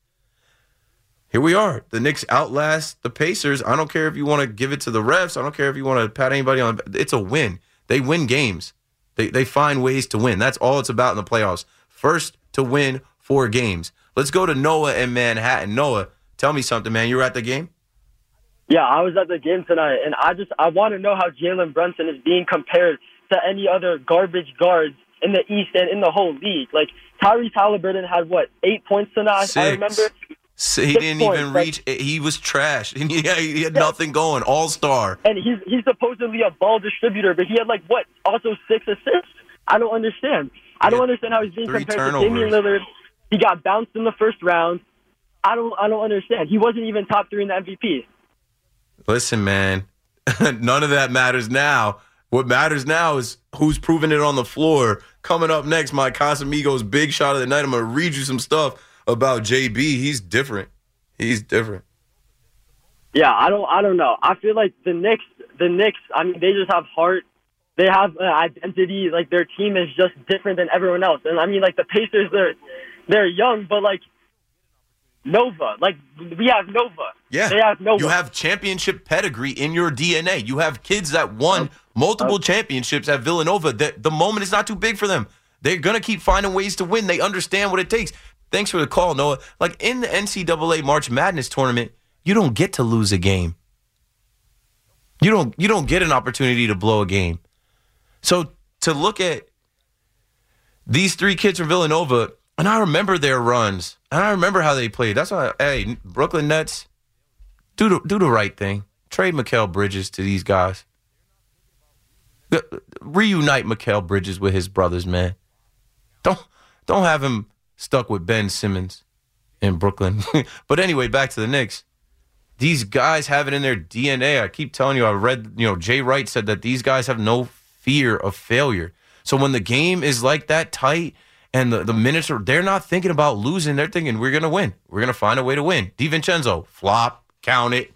Here we are. The Knicks outlast the Pacers. I don't care if you want to give it to the refs. I don't care if you want to pat anybody on. It's a win. They win games. They they find ways to win. That's all it's about in the playoffs. First to win four games. Let's go to Noah in Manhattan. Noah, tell me something, man. You were at the game? Yeah, I was at the game tonight, and I just I want to know how Jalen Brunson is being compared to any other garbage guards in the East and in the whole league. Like, Tyrese Halliburton had, what, eight points tonight? Six. I remember. So he Six didn't points, even like- reach. He was trash. He he had nothing going. All star. And he's he's supposedly a ball distributor, but he had, like, what, also six assists? I don't understand. I don't understand how he's being three compared to Damian turnovers. Lillard. He got bounced in the first round. I don't I don't understand. He wasn't even top three in the M V P. Listen, man. None of that matters now. What matters now is who's proving it on the floor. Coming up next, my Casamigos big shot of the night. I'm going to read you some stuff about J B. He's different. He's different. Yeah, I don't I don't know. I feel like the Knicks the Knicks, I mean, they just have heart. They have an identity. Like, their team is just different than everyone else. And I mean, like, the Pacers, they're they're young, but like Nova. Like, we have Nova. Yeah. They have Nova. You have championship pedigree in your D N A. You have kids that won multiple championships at Villanova. The, the moment is not too big for them. They're going to keep finding ways to win. They understand what it takes. Thanks for the call, Noah. Like, in the N C double A March Madness tournament, you don't get to lose a game. You don't you don't get an opportunity to blow a game. So to look at these three kids from Villanova, and I remember their runs, and I remember how they played. That's why, hey, Brooklyn Nets, do the, do the right thing. Trade Mikal Bridges to these guys. Reunite Mikal Bridges with his brothers, man. Don't don't have him stuck with Ben Simmons in Brooklyn. But anyway, back to the Knicks. These guys have it in their D N A. I keep telling you, I read, you know, Jay Wright said that these guys have no fear of failure. So when the game is like that tight And the, the minutes are, they're not thinking about losing. They're thinking, we're going to win. We're going to find a way to win. DiVincenzo, flop, count it.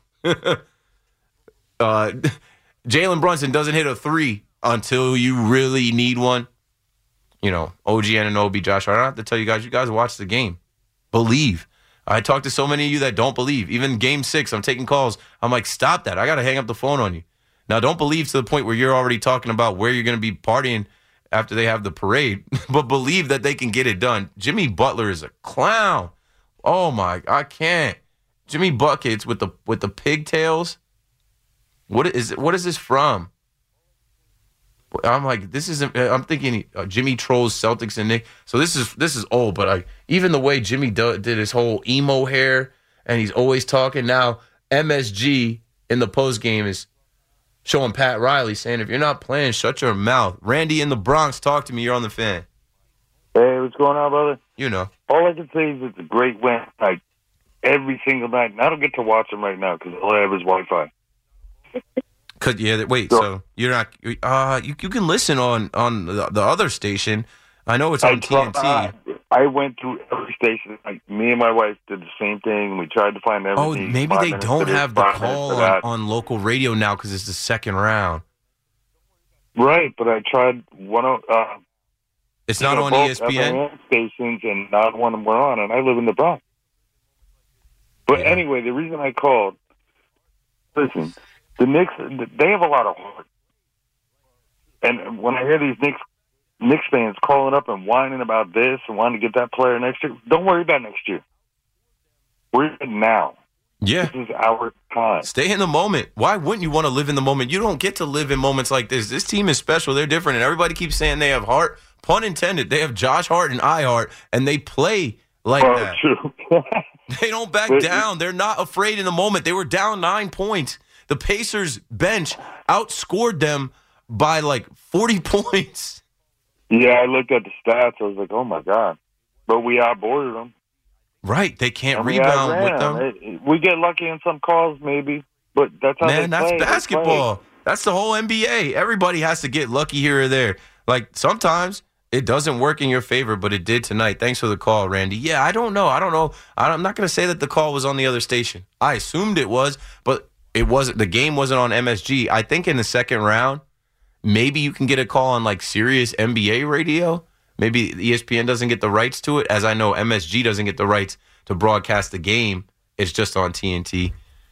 uh, Jalen Brunson doesn't hit a three until you really need one. You know, O G Anunoby, Josh Hart. I don't have to tell you guys, you guys watch the game. Believe. I talked to so many of you that don't believe. Even game six, I'm taking calls. I'm like, stop that. I got to hang up the phone on you. Now, don't believe to the point where you're already talking about where you're going to be partying after they have the parade, but believe that they can get it done. Jimmy Butler is a clown. Oh, my, I can't. Jimmy Buckets with the with the pigtails. What is what is this from? I'm like, this isn't. I'm thinking uh, Jimmy trolls Celtics and Nick. So this is this is old, but I, even the way Jimmy do, did his whole emo hair, and he's always talking. Now M S G in the post game is showing Pat Riley saying, "If you're not playing, shut your mouth." Randy in the Bronx, talk to me. You're on the Fan. Hey, what's going on, brother? You know. All I can say is it's a great win. Like every single night. And I don't get to watch them right now because all I have is Wi-Fi. Cause yeah, wait. So, so you're not. Uh, you you can listen on on the, the other station. I know it's on I T N T. Uh, I went through every station. Like me and my wife did the same thing. We tried to find everything. Oh, maybe they don't have the call on, on local radio now because it's the second round. Right, but I tried one. Uh, it's not on E S P N stations, and not one of them were on. And I live in the Bronx. But yeah. Anyway, the reason I called. Listen. The Knicks, they have a lot of heart. And when I hear these Knicks, Knicks fans calling up and whining about this and wanting to get that player next year, don't worry about next year. We're in now. Yeah. This is our time. Stay in the moment. Why wouldn't you want to live in the moment? You don't get to live in moments like this. This team is special. They're different. And everybody keeps saying they have heart. Pun intended. They have Josh Hart and I Hart, and they play like oh, that. True. They don't back down. They're not afraid in the moment. They were down nine points. The Pacers bench outscored them by like forty points. Yeah, I looked at the stats. I was like, oh, my God. But we outboarded them. Right. They can't and rebound we with them. It, we get lucky in some calls maybe, but that's how Man, they that's play. basketball. That's the whole N B A. Everybody has to get lucky here or there. Like sometimes it doesn't work in your favor, but it did tonight. Thanks for the call, Randy. Yeah, I don't know. I don't know. I'm not going to say that the call was on the other station. I assumed it was, but it wasn't. The game wasn't on M S G. I think in the second round, maybe you can get a call on like Sirius N B A radio. Maybe E S P N doesn't get the rights to it, as I know M S G doesn't get the rights to broadcast the game. It's just on T N T.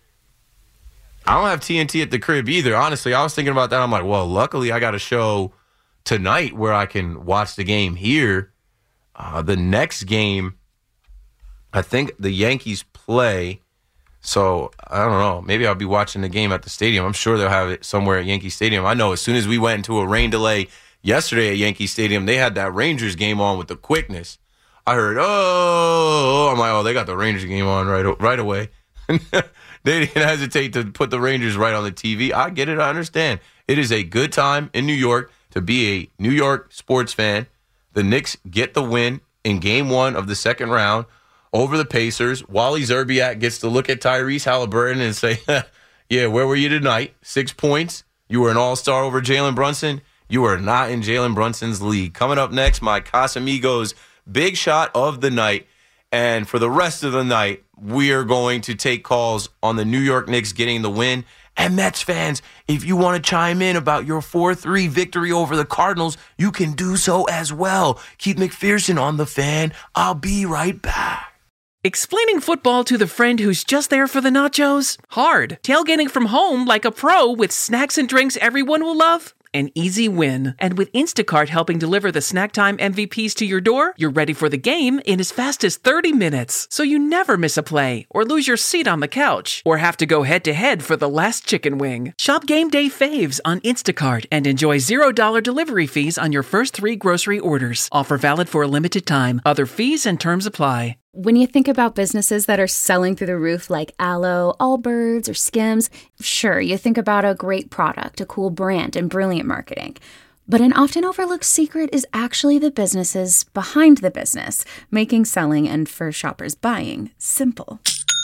I don't have T N T at the crib either. Honestly, I was thinking about that. I'm like, well, luckily I got a show tonight where I can watch the game here. Uh, the next game, I think the Yankees play. So, I don't know. Maybe I'll be watching the game at the stadium. I'm sure they'll have it somewhere at Yankee Stadium. I know as soon as we went into a rain delay yesterday at Yankee Stadium, they had that Rangers game on with the quickness. I heard, oh, I'm like, oh, they got the Rangers game on right, right away. They didn't hesitate to put the Rangers right on the T V. I get it. I understand. It is a good time in New York to be a New York sports fan. The Knicks get the win in game one of the second round over the Pacers. Wally Zerbiak gets to look at Tyrese Halliburton and say, yeah, where were you tonight? Six points. You were an all-star over Jalen Brunson. You are not in Jalen Brunson's league. Coming up next, my Casamigos big shot of the night. And for the rest of the night, we are going to take calls on the New York Knicks getting the win. And Mets fans, if you want to chime in about your four three victory over the Cardinals, you can do so as well. Keith McPherson on the Fan. I'll be right back. Explaining football to the friend who's just there for the nachos? Hard. Tailgating from home like a pro with snacks and drinks everyone will love? An easy win. And with Instacart helping deliver the snack time M V Ps to your door, you're ready for the game in as fast as thirty minutes. So you never miss a play, or lose your seat on the couch, or have to go head-to-head for the last chicken wing. Shop Game Day Faves on Instacart and enjoy zero dollars delivery fees on your first three grocery orders. Offer valid for a limited time. Other fees and terms apply. When you think about businesses that are selling through the roof like Aloe, Allbirds, or Skims, sure, you think about a great product, a cool brand, and brilliant marketing. But an often overlooked secret is actually the businesses behind the business, making selling and, for shoppers, buying simple.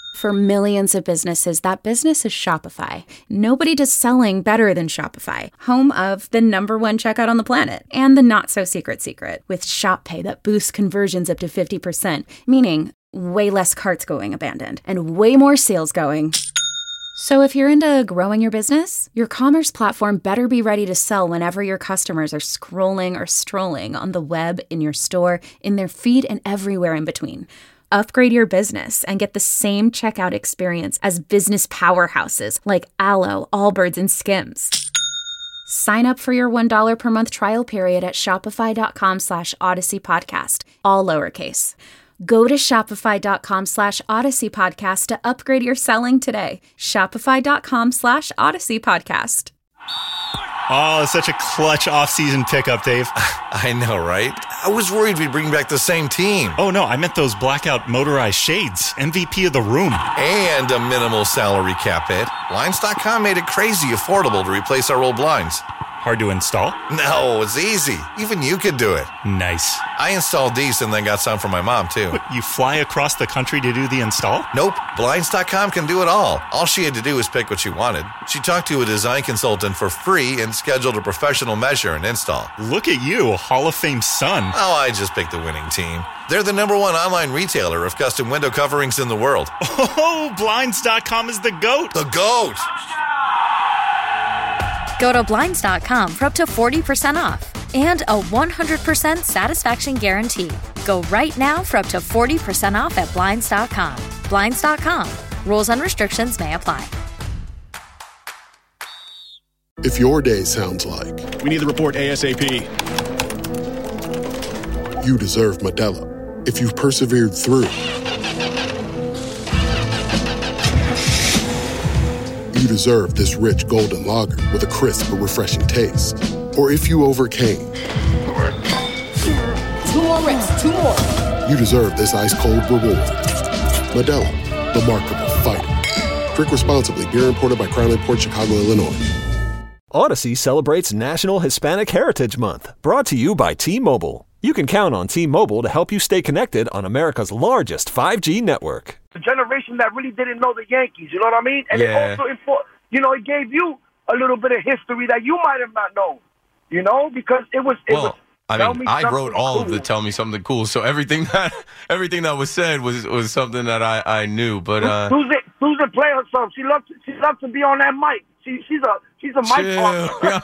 For millions of businesses, that business is Shopify. Nobody does selling better than Shopify, home of the number one checkout on the planet and the not-so-secret secret with Shop Pay that boosts conversions up to fifty percent, meaning way less carts going abandoned and way more sales going. So if you're into growing your business, your commerce platform better be ready to sell whenever your customers are scrolling or strolling on the web, in your store, in their feed, and everywhere in between. Upgrade your business and get the same checkout experience as business powerhouses like Alo, Allbirds, and Skims. Sign up for your one dollar per month trial period at shopify.com slash Odyssey Podcast, all lowercase. Go to shopify.com slash Odyssey Podcast to upgrade your selling today. Shopify.com slash Odyssey Podcast. Oh, such a clutch off-season pickup, Dave. I know, right? I was worried we'd bring back the same team. Oh, no, I meant those blackout motorized shades. M V P of the room. And a minimal salary cap hit. Blinds dot com made it crazy affordable to replace our old blinds. Hard to install? No, it's easy. Even you could do it. Nice. I installed these and then got some for my mom, too. What, you fly across the country to do the install? Nope. Blinds dot com can do it all. All she had to do was pick what she wanted. She talked to a design consultant for free and scheduled a professional measure and install. Look at you, Hall of Fame son. Oh, I just picked the winning team. They're the number one online retailer of custom window coverings in the world. Oh, Blinds dot com is the GOAT. The GOAT. Go to Blinds dot com for up to forty percent off and a one hundred percent satisfaction guarantee. Go right now for up to forty percent off at Blinds dot com. Blinds dot com. Rules and restrictions may apply. If your day sounds like... We need the report ASAP. You deserve Modelo. If you've persevered through... You deserve this rich golden lager with a crisp but refreshing taste. Or if you overcame. Two more reps, two more. You deserve this ice-cold reward. Modelo, the Remarkable Fighter. Drink responsibly. Beer imported by Crown Imports, Chicago, Illinois. Odyssey celebrates National Hispanic Heritage Month, brought to you by T-Mobile. You can count on T-Mobile to help you stay connected on America's largest five G network. The generation that really didn't know the Yankees, you know what I mean? And Yeah. it also, info- you know, it gave you a little bit of history that you might have not known, you know, because it was, it was Well, I tell mean, me I something wrote all of cool. the "Tell Me Something Cool," so everything that everything that was said was was something that I, I knew. But uh, Susan, Susan play herself. She loves, she loves to be on that mic. She, she's a, she's a mic Chill.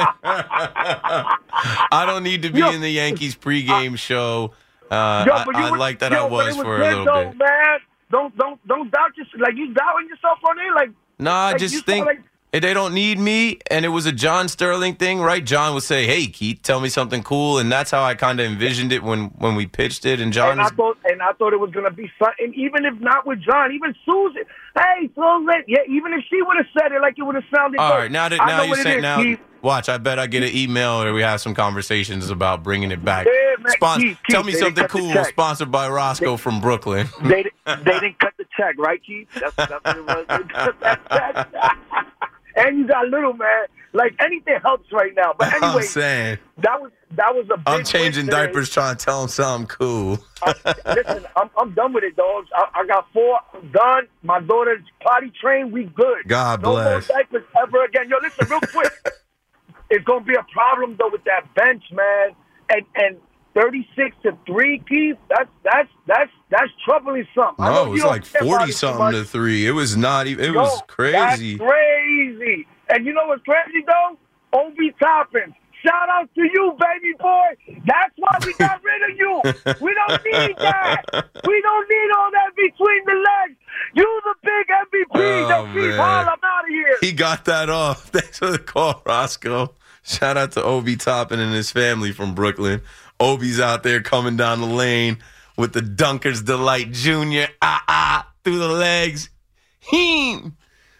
talker. I don't need to be in the Yankees pregame show. Uh, Yo, I, but you I was- like that yo, I but was it for a good little though, bit. Man. Don't, don't, don't doubt yourself. Like you doubting yourself on it. Like, No, I like, you just sound think like- if they don't need me, and it was a John Sterling thing, right? John would say, "Hey, Keith, tell me something cool," and that's how I kind of envisioned it when when we pitched it. And John And I is thought, and I thought it was gonna be something. Even if not with John, even Susan. Hey, Susan. Yeah, even if she would have said it, like it would have sounded. all good. right. Now that I now know you what it say is, now, Keith. watch. I bet I get an email or we have some conversations about bringing it back. Yeah, man, Spon- Keith, Keith, tell me they didn't something cut the cool. check. Sponsored by Roscoe from Brooklyn. They they didn't cut the check, right, Keith? That's, that's what it was. They cut that check. And you got little man. Like anything helps right now. But anyway, I'm saying that was that was a big I'm changing win today. diapers, trying to tell him something cool. Listen, I'm I'm done with it, dogs. I, I got four. I'm done. My daughter's potty trained. We good. God no bless. more diapers ever again. Yo, listen, real quick. It's gonna be a problem though with that bench, man. And and thirty-six to three, Keith. That's that's that's that's troubling something. I know No, it you was don't like care about forty it too something much. to three. It was not even. It Yo, was crazy. That's crazy. And you know what's crazy though? Obi Toppin. Shout out to you, baby boy. That's why we got rid of you. We don't need that. We don't need all that between the legs. You the big M V P. Oh, Yo, Keith man. Hall, I'm out of here. He got that off. Thanks for the call, Roscoe. Shout out to Obi Toppin and his family from Brooklyn. Obi's out there coming down the lane with the Dunker's Delight Junior Ah, ah, through the legs. Heem.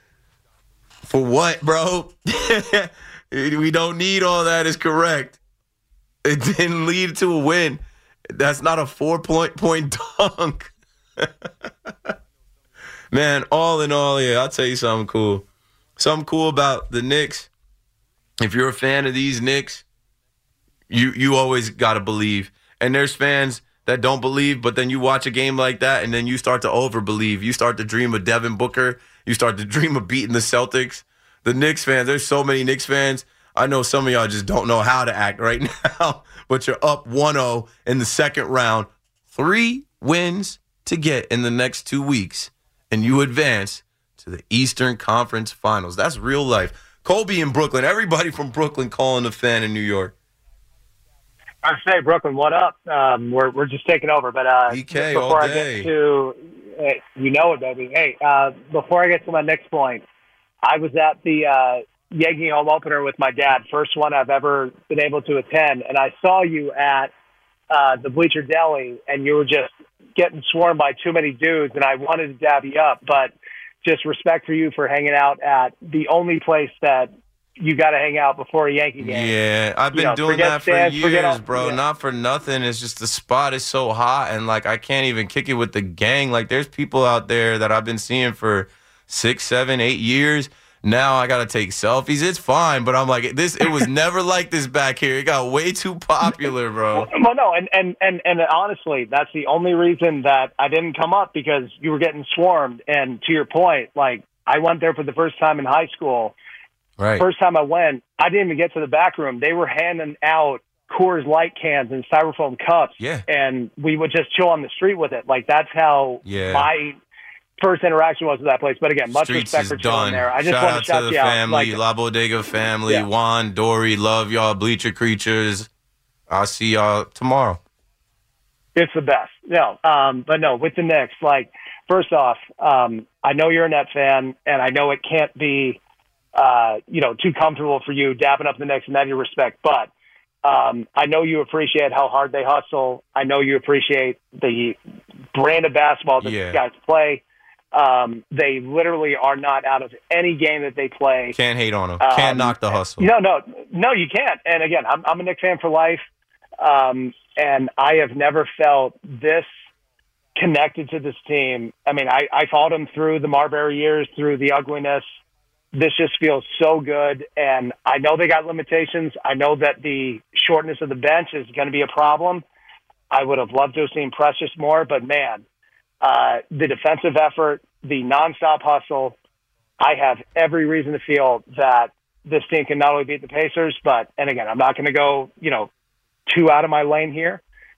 For what, bro? We don't need all that is correct. It didn't lead to a win. That's not a four-point point dunk. Man, all in all, yeah, I'll tell you something cool. Something cool about the Knicks. If you're a fan of these Knicks, you you always got to believe. And there's fans that that don't believe, but then you watch a game like that and then you start to overbelieve. You start to dream of Devin Booker. You start to dream of beating the Celtics. The Knicks fans, there's so many Knicks fans. I know some of y'all just don't know how to act right now, but you're up one oh in the second round. Three wins to get in the next two weeks, and you advance to the Eastern Conference Finals. That's real life. Colby in Brooklyn. Everybody from Brooklyn calling the fan in New York. I say, Brooklyn, what up? Um, we're we're just taking over, but uh, E K before all I day. get to, hey, you know it, baby. Hey, uh, before I get to my next point, I was at the uh, Yankee home opener with my dad, first one I've ever been able to attend, and I saw you at uh, the Bleacher Deli, and you were just getting swarmed by too many dudes, and I wanted to dab you up, but just respect for you for hanging out at the only place that you got to hang out before a Yankee game. Yeah, I've been You know, doing forget that for stands, forget years, all- bro. yeah. Not for nothing. It's just the spot is so hot, and like I can't even kick it with the gang. Like there's people out there that I've been seeing for six, seven, eight years. Now I gotta take selfies. It's fine, but I'm like this. It was never like this back here. It got way too popular, bro. Well, no, and, and, and, and honestly, that's the only reason that I didn't come up, because you were getting swarmed. And to your point, like, I went there for the first time in high school. Right. First time I went, I didn't even get to the back room. They were handing out Coors Light cans and styrofoam cups. Yeah. And we would just chill on the street with it. Like, that's how Yeah. my first interaction was with that place. But again, much Streets respect is for chilling done. there. I just shout want out to shout to the you out. family, Like, La Bodega family, Yeah. Juan, Dory, love y'all, Bleacher Creatures. I'll see y'all tomorrow. It's the best. No, um, but no, with the Knicks, like, first off, um, I know you're a Net fan, and I know it can't be, uh, you know, too comfortable for you dapping up the Knicks in any respect, but um, I know you appreciate how hard they hustle. I know you appreciate the brand of basketball that Yeah. these guys play. Um, they literally are not out of any game that they play. Can't hate on them. Um, Can't knock the hustle. No, no, no, you can't. And again, I'm, I'm a Knicks fan for life, um, and I have never felt this connected to this team. I mean, I, I followed them through the Marbury years, through the ugliness. This just feels so good, and I know they got limitations. I know that the shortness of the bench is going to be a problem. I would have loved to have seen Precious more, but man, uh, the defensive effort, the nonstop hustle, I have every reason to feel that this team can not only beat the Pacers, but, and again, I'm not going to go, you know, too out of my lane here,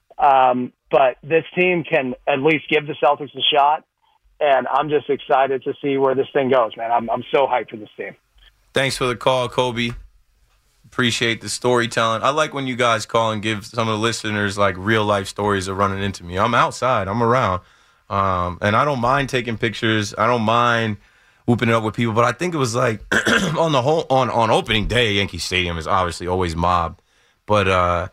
um, but this team can at least give the Celtics a shot, and I'm just excited to see where this thing goes, man. I'm, I'm so hyped for this team. Thanks for the call, Kobe. Appreciate the storytelling. I like when you guys call and give some of the listeners like real life stories of running into me. I'm outside. I'm around. Um, and I don't mind taking pictures. I don't mind whooping it up with people. But I think it was like on the whole on, on opening day, Yankee Stadium is obviously always mobbed. But uh,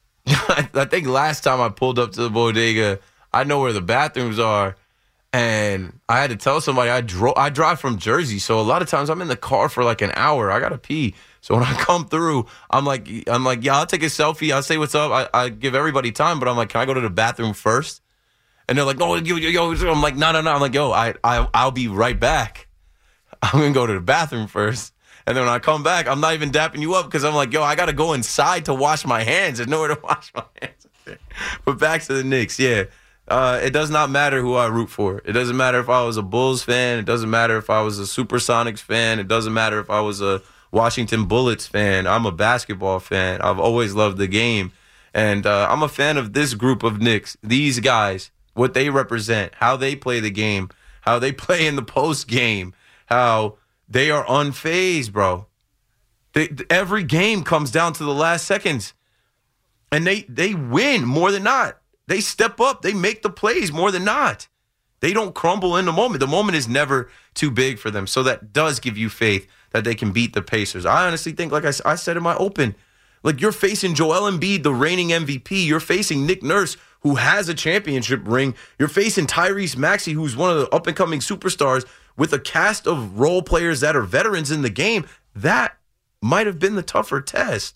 I think last time I pulled up to the bodega, I know where the bathrooms are. And I had to tell somebody I drove. I drive from Jersey, so a lot of times I'm in the car for like an hour. I gotta pee, so when I come through, I'm like, I'm like, yeah, I'll take a selfie. I'll say what's up. I, I give everybody time, but I'm like, can I go to the bathroom first? And they're like, no, yo, yo, yo. I'm like, no, no, no. I'm like, yo, I, I, I'll be right back. I'm gonna go to the bathroom first, and then when I come back, I'm not even dapping you up because I'm like, yo, I gotta go inside to wash my hands. There's nowhere to wash my hands. But back to the Knicks, yeah. Uh, it does not matter who I root for. It doesn't matter if I was a Bulls fan. It doesn't matter if I was a Supersonics fan. It doesn't matter if I was a Washington Bullets fan. I'm a basketball fan. I've always loved the game. And uh, I'm a fan of this group of Knicks, these guys, what they represent, how they play the game, how they play in the post game, how they are unfazed, bro. They, every game comes down to the last seconds. And they, they win more than not. They step up. They make the plays more than not. They don't crumble in the moment. The moment is never too big for them. So that does give you faith that they can beat the Pacers. I honestly think, like I, I said in my open, like you're facing Joel Embiid, the reigning M V P. You're facing Nick Nurse, who has a championship ring. You're facing Tyrese Maxey, who's one of the up-and-coming superstars with a cast of role players that are veterans in the game. That might have been the tougher test.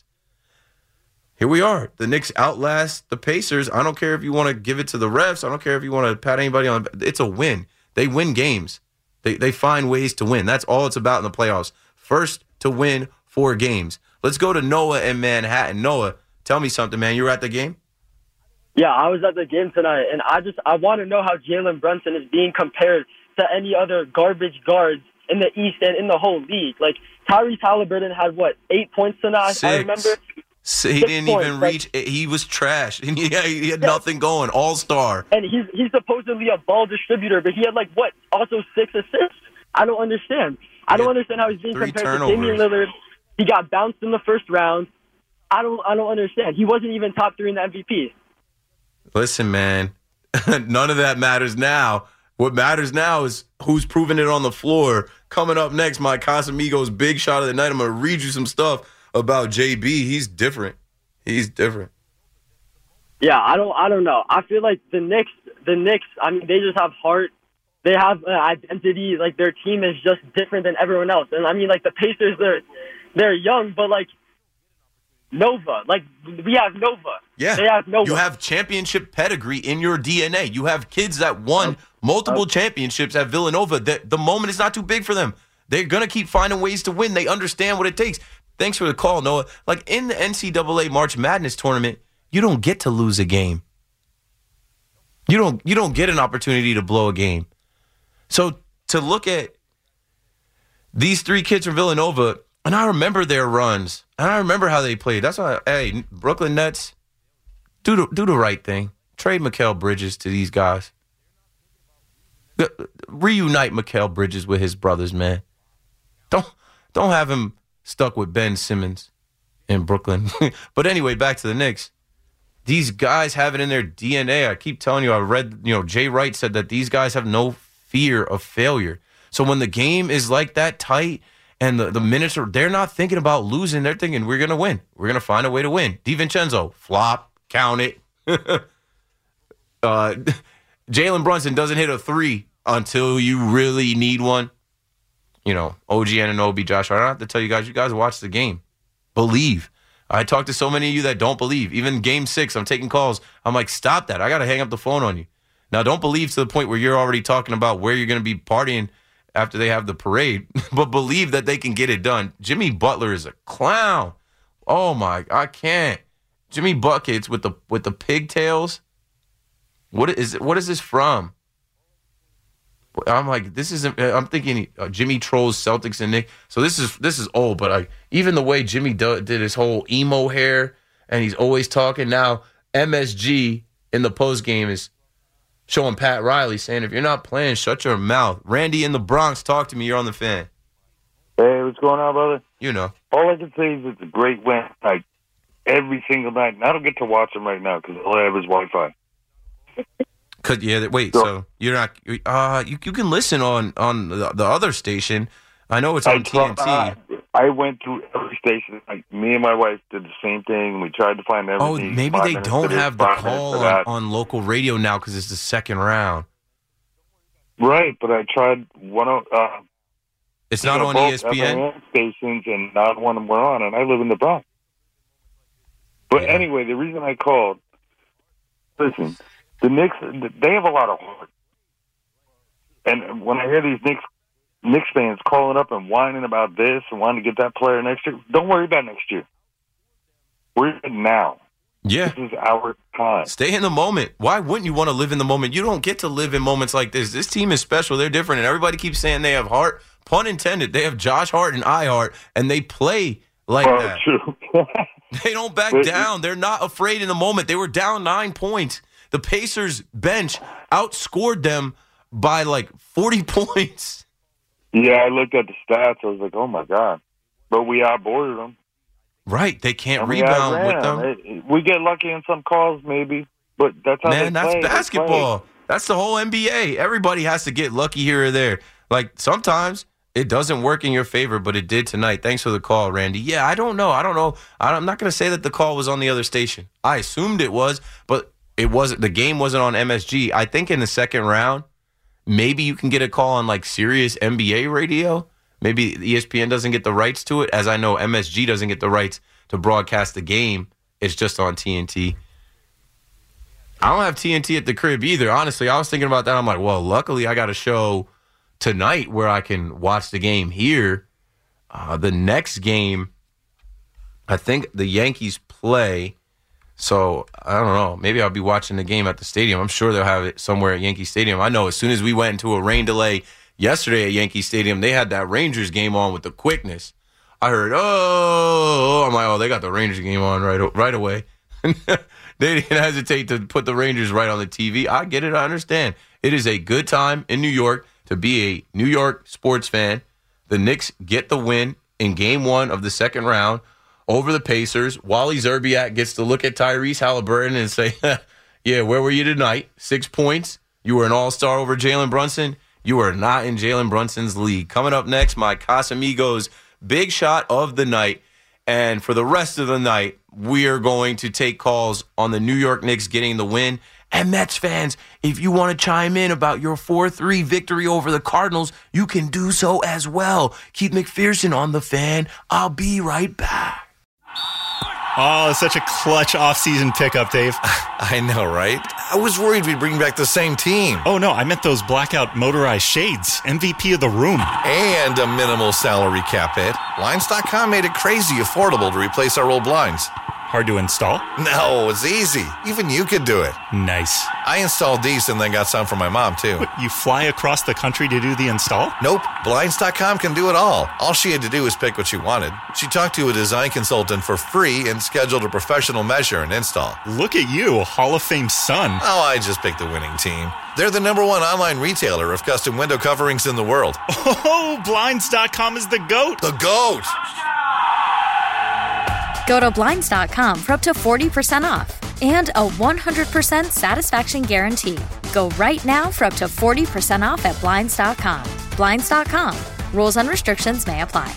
Here we are. The Knicks outlast the Pacers. I don't care if you want to give it to the refs. I don't care if you want to pat anybody on. It's a win. They win games. They they find ways to win. That's all it's about in the playoffs. First to win four games. Let's go to Noah in Manhattan. Noah, tell me something, man. You were at the game? Yeah, I was at the game tonight, and I just I want to know how Jalen Brunson is being compared to any other garbage guards in the East and in the whole league. Like, Tyrese Halliburton had, what, eight points tonight? Six. I remember. So he Six didn't points, even like- reach. He was trash. He had, he had Yeah. nothing going. All-star. And he's he's supposedly a ball distributor, but he had, like, what, also six assists? I don't understand. I don't understand how he's being three compared to Damian turnovers. Lillard. He got bounced in the first round. I don't I don't understand. He wasn't even top three in the M V P. Listen, man, none of that matters now. What matters now is who's proving it on the floor. Coming up next, my Casamigos big shot of the night. I'm going to read you some stuff about J B. He's different. He's different. Yeah, I don't I don't know. I feel like the Knicks the Knicks, I mean, they just have heart. They have an identity. Like, their team is just different than everyone else. And I mean, like, the Pacers, they're they're young, but like Nova, like we have Nova. Yeah, they have Nova. You have championship pedigree in your D N A. You have kids that won multiple championships at Villanova. The, the moment is not too big for them. They're going to keep finding ways to win. They understand what it takes. Thanks for the call, Noah. Like, in the N C double A March Madness tournament, you don't get to lose a game. You don't you don't get an opportunity to blow a game. So to look at these three kids from Villanova, and I remember their runs, and I remember how they played. That's why, hey, Brooklyn Nets, do the, do the right thing. Trade Mikal Bridges to these guys. Reunite Mikal Bridges with his brothers, man. Don't don't have him stuck with Ben Simmons in Brooklyn. But anyway, back to the Knicks. These guys have it in their D N A. I keep telling you, I read, you know, Jay Wright said that these guys have no fear of failure. So when the game is like that tight and the, the minutes are, they're not thinking about losing. They're thinking, we're going to win. We're going to find a way to win. DiVincenzo, flop, count it. uh, Jalen Brunson doesn't hit a three until you really need one. You know, O G Anunoby, Josh Hart. I don't have to tell you guys, you guys watch the game. Believe. I talked to so many of you that don't believe. Even game six, I'm taking calls. I'm like, stop that. I got to hang up the phone on you. Now, don't believe to the point where you're already talking about where you're going to be partying after they have the parade, but believe that they can get it done. Jimmy Butler is a clown. Oh, my, I can't. Jimmy Buckets with the with the pigtails. What is what is this from? I'm like, this isn't. I'm thinking uh, Jimmy trolls Celtics and Nick. So this is this is old, but I, even the way Jimmy do, did his whole emo hair, and he's always talking. Now M S G in the post game is showing Pat Riley saying, "If you're not playing, shut your mouth." Randy in the Bronx, talk to me. You're on the Fan. Hey, what's going on, brother? You know. All I can say is it's a great win, like every single night. And I don't get to watch them right now because all I have is Wi-Fi. Could yeah? Wait, so you're not? Uh, you you can listen on on the, the other station. I know it's on I T N T. tried- I went through every station. Like me and my wife did the same thing. We tried to find Oh, everything. maybe Five they minutes don't to this, have the five minutes call to on, that. on local radio now because it's the second round. Right, but I tried one of. Uh, It's you not know, on both E S P N? F M stations, and not one of them were on, and I live in the Bronx. But anyway, the reason I called, listen, the Knicks, they have a lot of heart. And when I hear these Knicks, Knicks fans calling up and whining about this and wanting to get that player next year, don't worry about next year. Worry about now. Yeah. This is our time. Stay in the moment. Why wouldn't you want to live in the moment? You don't get to live in moments like this. This team is special. They're different. And everybody keeps saying they have heart. Pun intended. They have Josh Hart and I Hart, and they play like Oh, that. true. They don't back down. They're not afraid in the moment. They were down nine points. The Pacers bench outscored them by like forty points. Yeah, I looked at the stats. I was like, oh, my God. But we outboarded them. Right. They can't And we rebound outran with them. It- we get lucky in some calls, maybe. But that's how Man, they that's play. They basketball. play. That's the whole N B A. Everybody has to get lucky here or there. Like, sometimes it doesn't work in your favor, but it did tonight. Thanks for the call, Randy. Yeah, I don't know. I don't know. I'm not going to say that the call was on the other station. I assumed it was, but it wasn't. The game wasn't on M S G. I think in the second round, maybe you can get a call on, like, Sirius N B A radio. Maybe E S P N doesn't get the rights to it, as I know M S G doesn't get the rights to broadcast the game. It's just on T N T. I don't have T N T at the crib either. Honestly, I was thinking about that. I'm like, well, luckily I got a show tonight where I can watch the game here. Uh, the next game, I think the Yankees play So, I don't know. Maybe I'll be watching the game at the stadium. I'm sure they'll have it somewhere at Yankee Stadium. I know as soon as we went into a rain delay yesterday at Yankee Stadium, they had that Rangers game on with the quickness. I heard, oh, I'm like, oh, they got the Rangers game on right, right away. They didn't hesitate to put the Rangers right on the T V. I get it. I understand. It is a good time in New York to be a New York sports fan. The Knicks get the win in game one of the second round over the Pacers. Wally Zerbiak gets to look at Tyrese Halliburton and say, yeah, where were you tonight? Six points. You were an all-star over Jalen Brunson. You are not in Jalen Brunson's league. Coming up next, my Casamigos big shot of the night. And for the rest of the night, we are going to take calls on the New York Knicks getting the win. And Mets fans, if you want to chime in about your four three victory over the Cardinals, you can do so as well. Keith McPherson on the Fan. I'll be right back. Oh, such a clutch offseason pickup, Dave. I know, right? I was worried we'd bring back the same team. Oh, no, I meant those blackout motorized shades. M V P of the room. And a minimal salary cap hit. Blinds dot com made it crazy affordable to replace our old blinds. Hard to install? No, it's easy. Even you could do it. Nice. I installed these and then got some for my mom, too. What, you fly across the country to do the install? Nope. Blinds dot com can do it all. All she had to do was pick what she wanted. She talked to a design consultant for free and scheduled a professional measure and install. Look at you, Hall of Fame son. Oh, I just picked the winning team. They're the number one online retailer of custom window coverings in the world. Oh, Blinds dot com is the GOAT. The GOAT! Go to Blinds dot com for up to forty percent off and a one hundred percent satisfaction guarantee. Go right now for up to forty percent off at Blinds dot com. Blinds dot com. Rules and restrictions may apply.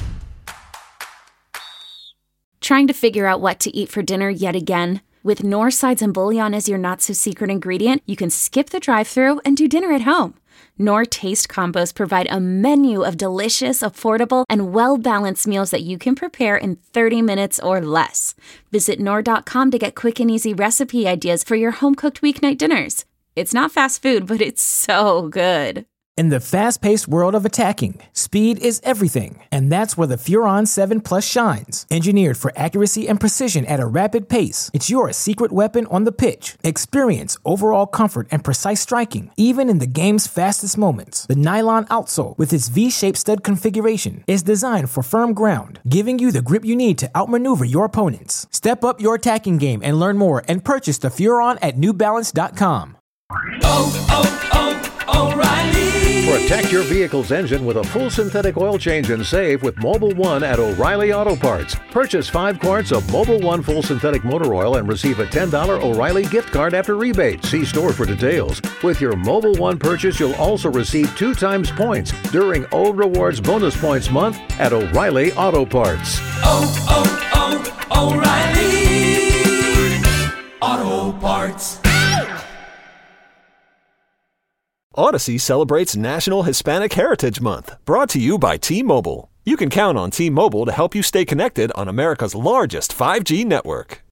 Trying to figure out what to eat for dinner yet again? With Knorr sides and bouillon as your not-so-secret ingredient, you can skip the drive-thru and do dinner at home. Knorr Taste Combos provide a menu of delicious, affordable, and well-balanced meals that you can prepare in thirty minutes or less. Visit Knorr dot com to get quick and easy recipe ideas for your home-cooked weeknight dinners. It's not fast food, but it's so good. In the fast-paced world of attacking, speed is everything, and that's where the Furon seven Plus shines. Engineered for accuracy and precision at a rapid pace, it's your secret weapon on the pitch. Experience overall comfort and precise striking, even in the game's fastest moments. The nylon outsole, with its V-shaped stud configuration, is designed for firm ground, giving you the grip you need to outmaneuver your opponents. Step up your attacking game and learn more and purchase the Furon at New Balance dot com. Oh, oh, oh, O'Reilly. Protect your vehicle's engine with a full synthetic oil change and save with Mobile One at O'Reilly Auto Parts. Purchase five quarts of Mobile One full synthetic motor oil and receive a ten dollars O'Reilly gift card after rebate. See store for details. With your Mobile One purchase, you'll also receive two times points during O Rewards Bonus Points Month at O'Reilly Auto Parts. Oh, oh, oh, O'Reilly Auto Parts. Odyssey celebrates National Hispanic Heritage Month, brought to you by T-Mobile. You can count on T-Mobile to help you stay connected on America's largest five G network.